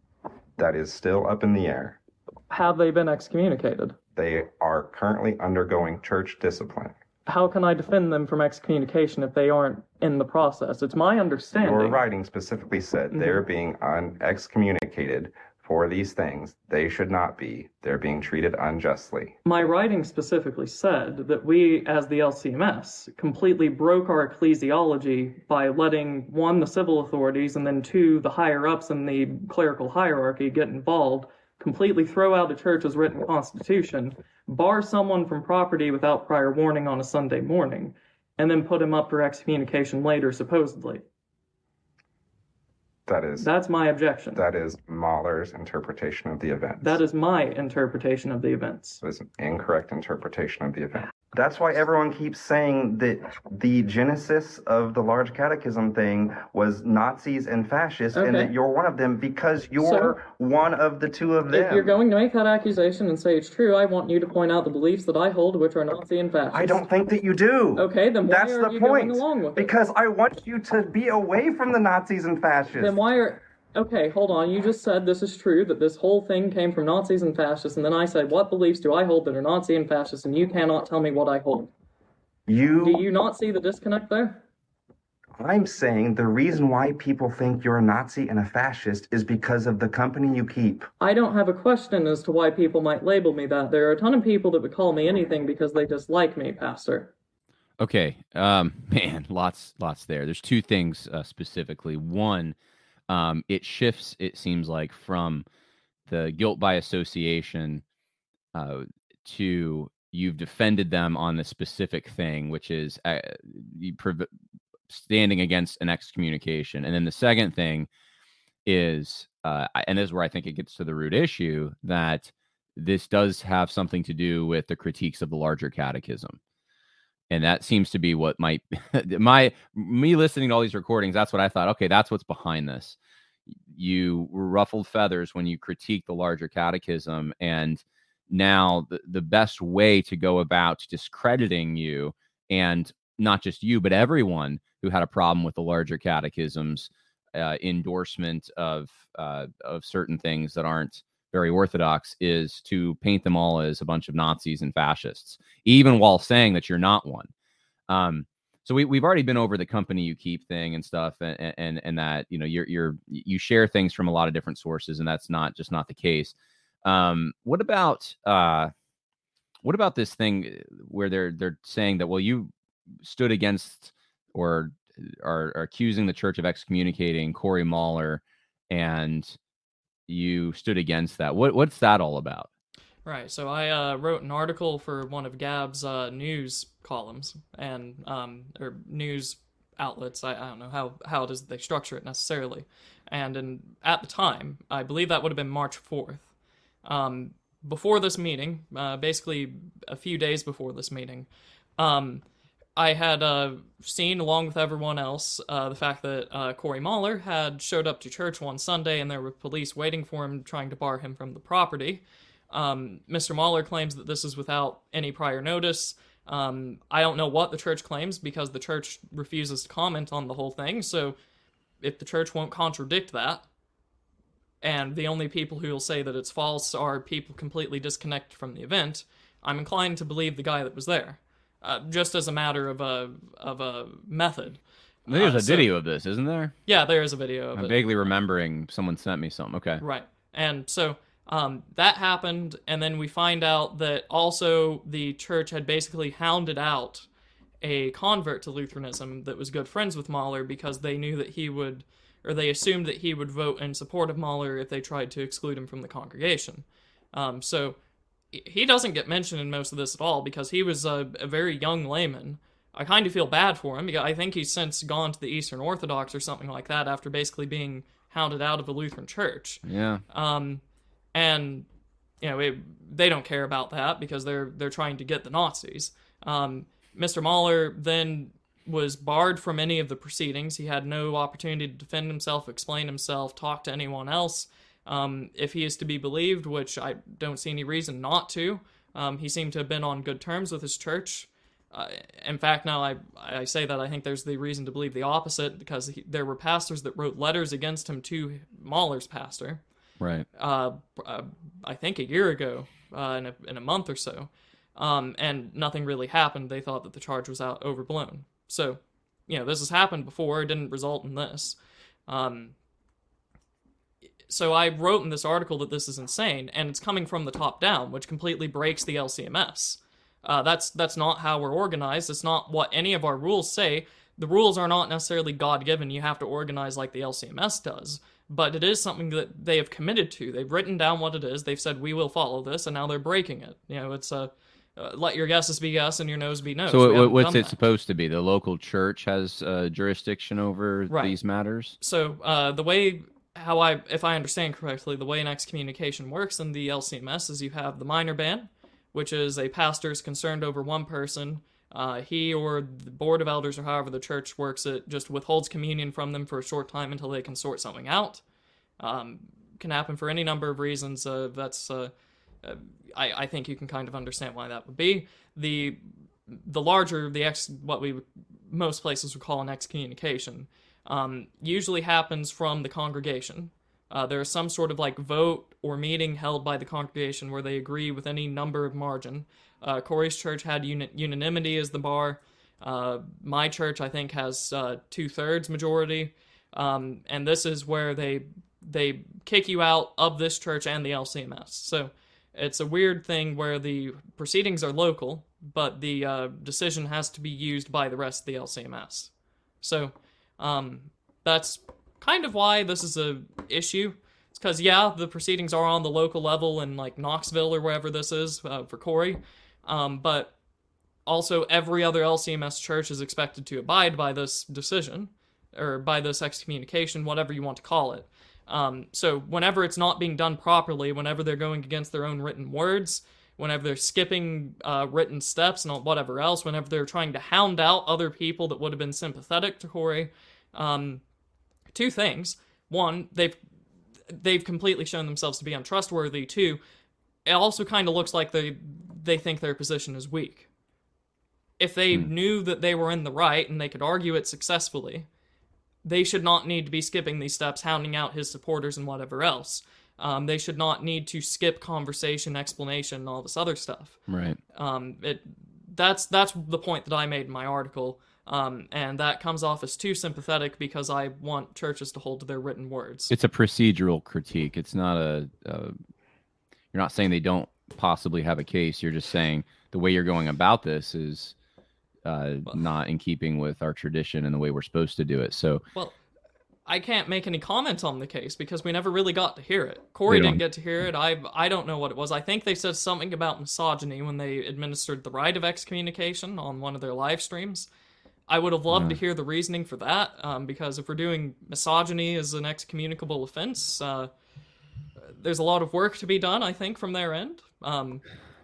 That is still up in the air. Have they been excommunicated? They are currently undergoing church discipline. How can I defend them from excommunication if they aren't in the process? It's my understanding. Your writing specifically said mm-hmm. they're being un- excommunicated for these things. They should not be. They're being treated unjustly. My writing specifically said that we, as the L C M S, completely broke our ecclesiology by letting, one, the civil authorities, and then two, the higher-ups in the clerical hierarchy get involved, completely throw out the church's written constitution, bar someone from property without prior warning on a Sunday morning, and then put him up for excommunication later, supposedly. That is That's my objection. That is Mahler's interpretation of the events. That is my interpretation of the events. That is an incorrect interpretation of the event. That's why everyone keeps saying that the genesis of the large catechism thing was Nazis and fascists, okay. and that you're one of them because you're so, one of the two of them. If you're going to make that accusation and say it's true, I want you to point out the beliefs that I hold, which are Nazi and fascist. I don't think that you do. Okay, then why That's are the you point. going along with it? Because I want you to be away from the Nazis and fascists. Then why are... Okay, hold on. You just said this is true, that this whole thing came from Nazis and fascists, and then I said, what beliefs do I hold that are Nazi and fascist, and you cannot tell me what I hold. You... Do you not see the disconnect there? I'm saying the reason why people think you're a Nazi and a fascist is because of the company you keep. I don't have a question as to why people might label me that. There are a ton of people that would call me anything because they dislike me, Pastor. Okay, um, man, lots, lots there. There's two things uh, specifically. One, Um, it shifts, it seems like, from the guilt by association uh, to you've defended them on the specific thing, which is uh, you pre- standing against an excommunication. And then the second thing is, uh, and this is where I think it gets to the root issue, that this does have something to do with the critiques of the larger catechism. And that seems to be what might my me listening to all these recordings. That's what I thought. Okay, that's what's behind this. You ruffled feathers when you critique the larger catechism. And now the, the best way to go about discrediting you, and not just you, but everyone who had a problem with the larger catechism's uh, endorsement of uh, of certain things that aren't very orthodox, is to paint them all as a bunch of Nazis and fascists, even while saying that you're not one. Um, so we, we've already been over the company you keep thing and stuff, and, and, and that, you know, you're, you're, you share things from a lot of different sources, and that's not just not the case. Um, what about, uh, what about this thing where they're, they're saying that, well, you stood against or are, are accusing the church of excommunicating Corey Mahler, and you stood against that. What what's that all about? Right. So I uh, wrote an article for one of Gab's uh, news columns and um, or news outlets. I, I don't know how, how it is that they structure it necessarily. And in, at the time, I believe that would have been March fourth. Um, before this meeting, uh, basically a few days before this meeting, um, I had uh, seen, along with everyone else, uh, the fact that uh, Corey Mahler had showed up to church one Sunday and there were police waiting for him, trying to bar him from the property. Um, Mister Mahler claims that this is without any prior notice. Um, I don't know what the church claims because the church refuses to comment on the whole thing, so if the church won't contradict that, and the only people who will say that it's false are people completely disconnected from the event, I'm inclined to believe the guy that was there. Uh, just as a matter of a of a method. There's uh, a so, video of this, isn't there? Yeah, there is a video of I'm it. vaguely remembering someone sent me something. Okay. Right. And so um, that happened, and then we find out that also the church had basically hounded out a convert to Lutheranism that was good friends with Mahler because they knew that he would, or they assumed that he would vote in support of Mahler if they tried to exclude him from the congregation. Um, so he doesn't get mentioned in most of this at all because he was a, a very young layman. I kind of feel bad for him because I think he's since gone to the Eastern Orthodox or something like that after basically being hounded out of a Lutheran church. Yeah. Um, and you know it, they don't care about that because they're they're trying to get the Nazis. Um, Mister Mahler then was barred from any of the proceedings. He had no opportunity to defend himself, explain himself, talk to anyone else. Um, if he is to be believed, which I don't see any reason not to, um, he seemed to have been on good terms with his church. Uh, in fact, now I I say that I think there's the reason to believe the opposite because he, there were pastors that wrote letters against him to Mahler's pastor. Right. Uh, uh, I think a year ago, uh, in a in a month or so, um, and nothing really happened. They thought that the charge was out overblown. So, you know, this has happened before. It didn't result in this. Um, So I wrote in this article that this is insane, and it's coming from the top down, which completely breaks the L C M S. Uh, that's that's not how we're organized. It's not what any of our rules say. The rules are not necessarily God-given. You have to organize like the L C M S does. But it is something that they have committed to. They've written down what it is. They've said, we will follow this, and now they're breaking it. You know, it's a... Uh, let your guesses be yes and your nose be no. So, We what, what's done it that. supposed to be? The local church has uh, jurisdiction over Right. these matters? So uh, the way, how I, if I understand correctly, the way an excommunication works in the L C M S is you have the minor ban, which is a pastor is concerned over one person. Uh, he or the board of elders or however the church works it just withholds communion from them for a short time until they can sort something out. Um, can happen for any number of reasons. Uh, that's... Uh, Uh, I, I think you can kind of understand why that would be. The the larger, the ex, what we would, most places would call an excommunication, um, usually happens from the congregation. Uh, there is some sort of like vote or meeting held by the congregation where they agree with any number of margin. Uh, Corey's church had uni- unanimity as the bar. Uh, my church, I think, has uh, two-thirds majority. Um, and this is where they they kick you out of this church and the L C M S. So it's a weird thing where the proceedings are local, but the uh, decision has to be used by the rest of the L C M S. So um, that's kind of why this is a issue. It's because, yeah, the proceedings are on the local level in, like, Knoxville or wherever this is uh, for Corey, um, but also every other L C M S church is expected to abide by this decision, or by this excommunication, whatever you want to call it. Um, so whenever it's not being done properly, whenever they're going against their own written words, whenever they're skipping uh, written steps and whatever else, whenever they're trying to hound out other people that would have been sympathetic to Corey, um, two things. One, they've they've completely shown themselves to be untrustworthy. Two, it also kind of looks like they they think their position is weak. If they hmm. knew that they were in the right and they could argue it successfully, they should not need to be skipping these steps, hounding out his supporters and whatever else. Um, they should not need to skip conversation, explanation, and all this other stuff. Right. Um, it that's that's the point that I made in my article, um, and that comes off as too sympathetic because I want churches to hold to their written words. It's a procedural critique. It's not a. a you're not saying they don't possibly have a case. You're just saying the way you're going about this is Uh, well, not in keeping with our tradition and the way we're supposed to do it. So, well, I can't make any comment on the case because we never really got to hear it. Corey didn't get to hear it. I I don't know what it was. I think they said something about misogyny when they administered the right of excommunication on one of their live streams. I would have loved Yeah. to hear the reasoning for that, um, because if we're doing misogyny as an excommunicable offense, uh, there's a lot of work to be done, I think, from their end. Um,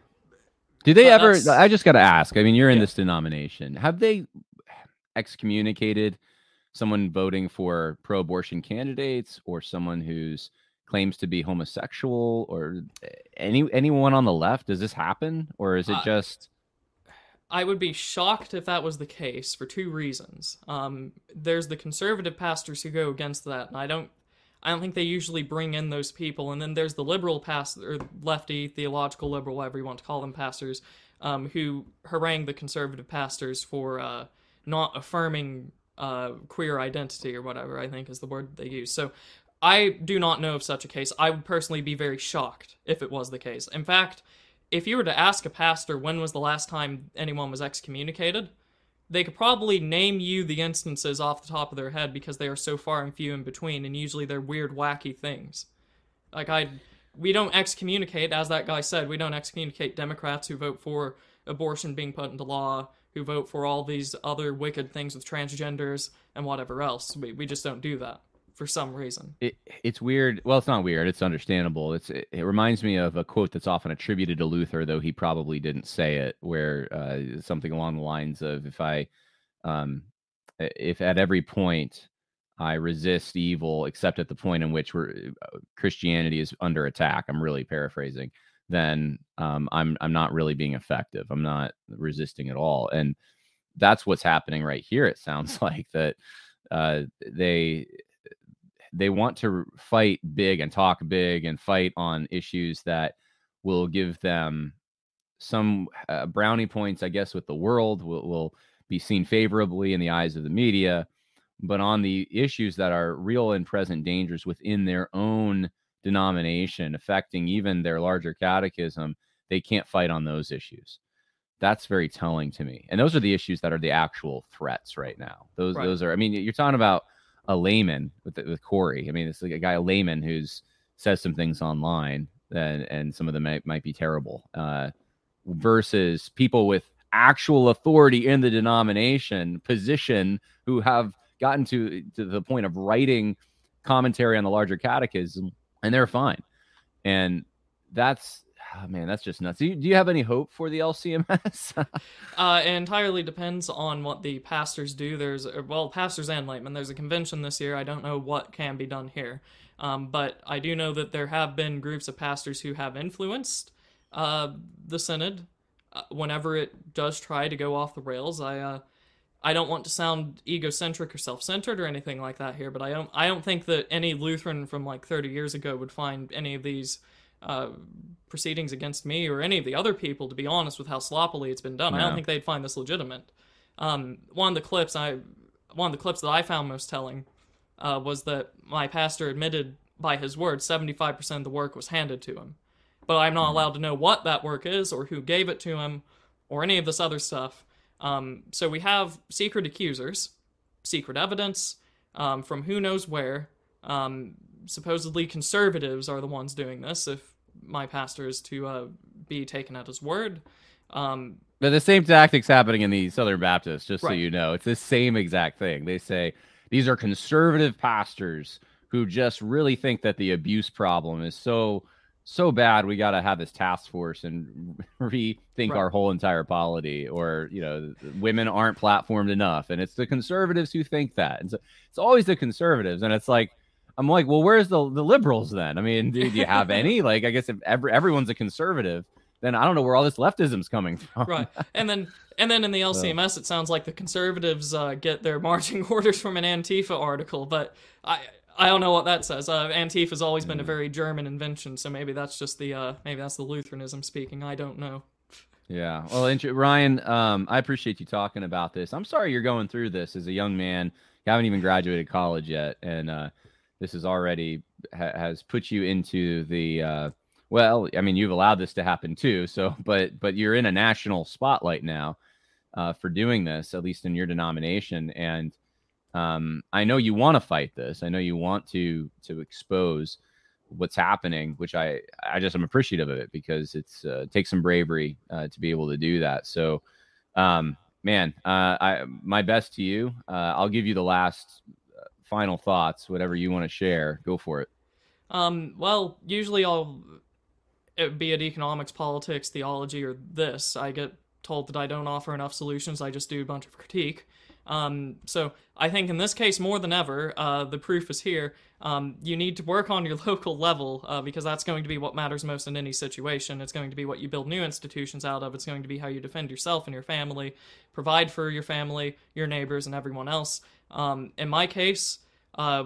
Do they but ever? that's- I just got to ask. I mean, you're in Yeah. this denomination. Have they excommunicated someone voting for pro-abortion candidates, or someone who's claims to be homosexual, or any anyone on the left? Does this happen, or is it Uh, just? I would be shocked if that was the case for two reasons. Um, there's the conservative pastors who go against that, and I don't, I don't think they usually bring in those people. And then there's the liberal pastor, or lefty, theological liberal, whatever you want to call them, pastors, um, who harangue the conservative pastors for uh, not affirming uh, queer identity or whatever, I think is the word they use. So I do not know of such a case. I would personally be very shocked if it was the case. In fact, if you were to ask a pastor when was the last time anyone was excommunicated, they could probably name you the instances off the top of their head because they are so far and few in between, and usually they're weird, wacky things. Like, I, we don't excommunicate, as that guy said, we don't excommunicate Democrats who vote for abortion being put into law, who vote for all these other wicked things with transgenders and whatever else. We, we just don't do that. For some reason, It, it's weird. Well, it's not weird. It's understandable. It's it, it reminds me of a quote that's often attributed to Luther, though he probably didn't say it, where uh, something along the lines of, "If I, um, if at every point I resist evil, except at the point in which we're, uh, Christianity is under attack," I'm really paraphrasing, then um, I'm I'm not really being effective. I'm not resisting at all, and that's what's happening right here. It sounds like that uh, they. They want to fight big and talk big and fight on issues that will give them some uh, brownie points, I guess, with the world, will, will be seen favorably in the eyes of the media. But on the issues that are real and present dangers within their own denomination, affecting even their larger catechism, they can't fight on those issues. That's very telling to me. And those are the issues that are the actual threats right now. Those, Right. those are, I mean, you're talking about a layman with with Corey. I mean, it's like a guy, a layman, who's says some things online, and and some of them might, might be terrible. Uh, versus people with actual authority in the denomination position who have gotten to to the point of writing commentary on the larger catechism, and they're fine. And that's, oh man, that's just nuts. Do you, do you have any hope for the L C M S? Uh, it entirely depends on what the pastors do. There's, well, pastors and laymen. There's a convention this year. I don't know what can be done here. Um, but I do know that there have been groups of pastors who have influenced uh, the synod uh, whenever it does try to go off the rails. I uh, I don't want to sound egocentric or self-centered or anything like that here, but I don't I don't think that any Lutheran from like thirty years ago would find any of these uh, proceedings against me or any of the other people, to be honest, with how sloppily it's been done. I No. don't think they'd find this legitimate. Um, one of the clips I, one of the clips that I found most telling uh, was that my pastor admitted by his words seventy-five percent of the work was handed to him, but I'm not allowed to know what that work is or who gave it to him or any of this other stuff. Um, so we have secret accusers, secret evidence um, from who knows where. Um, supposedly conservatives are the ones doing this, if my pastor is to uh, be taken at his word. Um, But the same tactics happening in the Southern Baptists, just so Right. you know. It's the same exact thing. They say these are conservative pastors who just really think that the abuse problem is so so bad we got to have this task force and rethink Right. our whole entire polity, or, you know, women aren't platformed enough. And it's the conservatives who think that. And so it's always the conservatives. And it's like, I'm like, well, where's the, the liberals then? I mean, do, do you have any? Like, I guess if every, everyone's a conservative, then I don't know where all this leftism's coming from. right. And then and then in the L C M S, it sounds like the conservatives uh, get their marching orders from an Antifa article, but I I don't know what that says. Uh, Antifa's always been a very German invention, so maybe that's just the uh, maybe that's the Lutheranism speaking. I don't know. Yeah. Well, int- Ryan, um, I appreciate you talking about this. I'm sorry you're going through this as a young man. You haven't even graduated college yet, and uh, this is already ha- has put you into the. Uh, well, I mean, you've allowed this to happen too. So, but but you're in a national spotlight now uh, for doing this, at least in your denomination, and Um, I know you want to fight this. I know you want to to expose what's happening, which I I just am appreciative of it because it's uh, it takes some bravery uh, to be able to do that. So, um, man, uh, I my best to you. Uh, I'll give you the last uh, final thoughts, whatever you want to share. Go for it. Um, well, usually I'll, it, be it economics, politics, theology, or this, I get told that I don't offer enough solutions. I just do a bunch of critique. Um, so I think in this case, more than ever, uh, the proof is here. Um, you need to work on your local level, uh, because that's going to be what matters most in any situation. It's going to be what you build new institutions out of. It's going to be how you defend yourself and your family, provide for your family, your neighbors, and everyone else. Um, in my case, uh,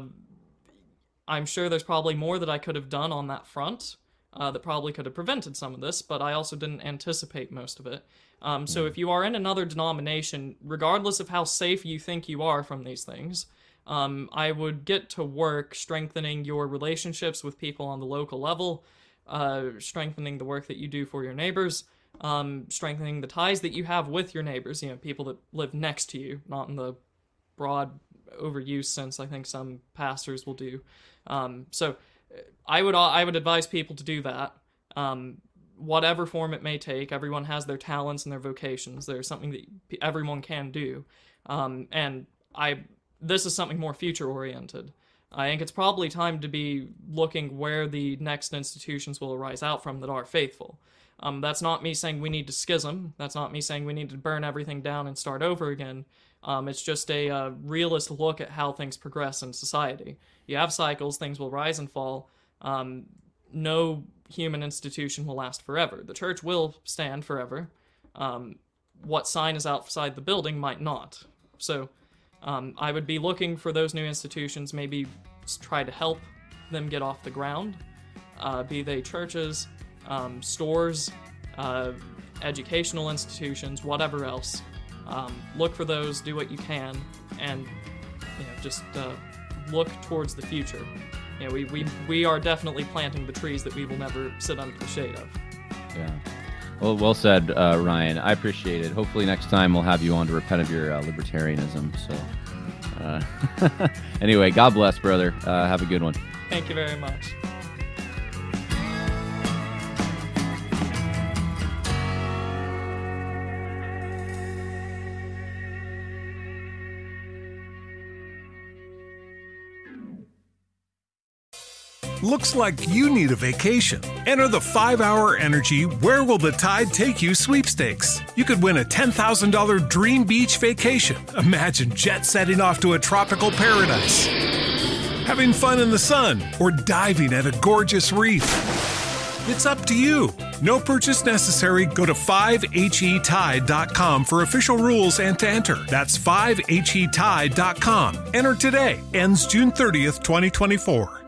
I'm sure there's probably more that I could have done on that front uh, that probably could have prevented some of this, but I also didn't anticipate most of it. Um, so if you are in another denomination, regardless of how safe you think you are from these things, um, I would get to work strengthening your relationships with people on the local level, uh, strengthening the work that you do for your neighbors, um, strengthening the ties that you have with your neighbors, you know, people that live next to you, not in the broad overuse sense I think some pastors will do. Um, so I would I would advise people to do that, um, whatever form it may take. Everyone has their talents and their vocations. There's something that everyone can do, um, and I this is something more future oriented. I think it's probably time to be looking where the next institutions will arise out from that are faithful. Um, that's not me saying we need to schism. That's not me saying we need to burn everything down and start over again. Um, it's just a uh, realist look at how things progress in society. You have cycles, things will rise and fall. Um, no human institution will last forever. The church will stand forever. Um, what sign is outside the building might not. So um, I would be looking for those new institutions, maybe try to help them get off the ground, uh, be they churches, um, stores, uh, educational institutions, whatever else. Um, look for those, do what you can, and you know, just uh, look towards the future. You know, we, we, we are definitely planting the trees that we will never sit under the shade of. Yeah. Well, well said, uh, Ryan. I appreciate it. Hopefully next time we'll have you on to repent of your uh, libertarianism. So, uh, anyway, God bless, brother. Uh, have a good one. Thank you very much. Looks like you need a vacation. Enter the five hour Energy Where Will the Tide Take You sweepstakes. You could win a ten thousand dollars dream beach vacation. Imagine jet setting off to a tropical paradise, having fun in the sun, or diving at a gorgeous reef. It's up to you. No purchase necessary. Go to five H E tide dot com for official rules and to enter. That's five H E tide dot com. Enter today. Ends June thirtieth, twenty twenty-four.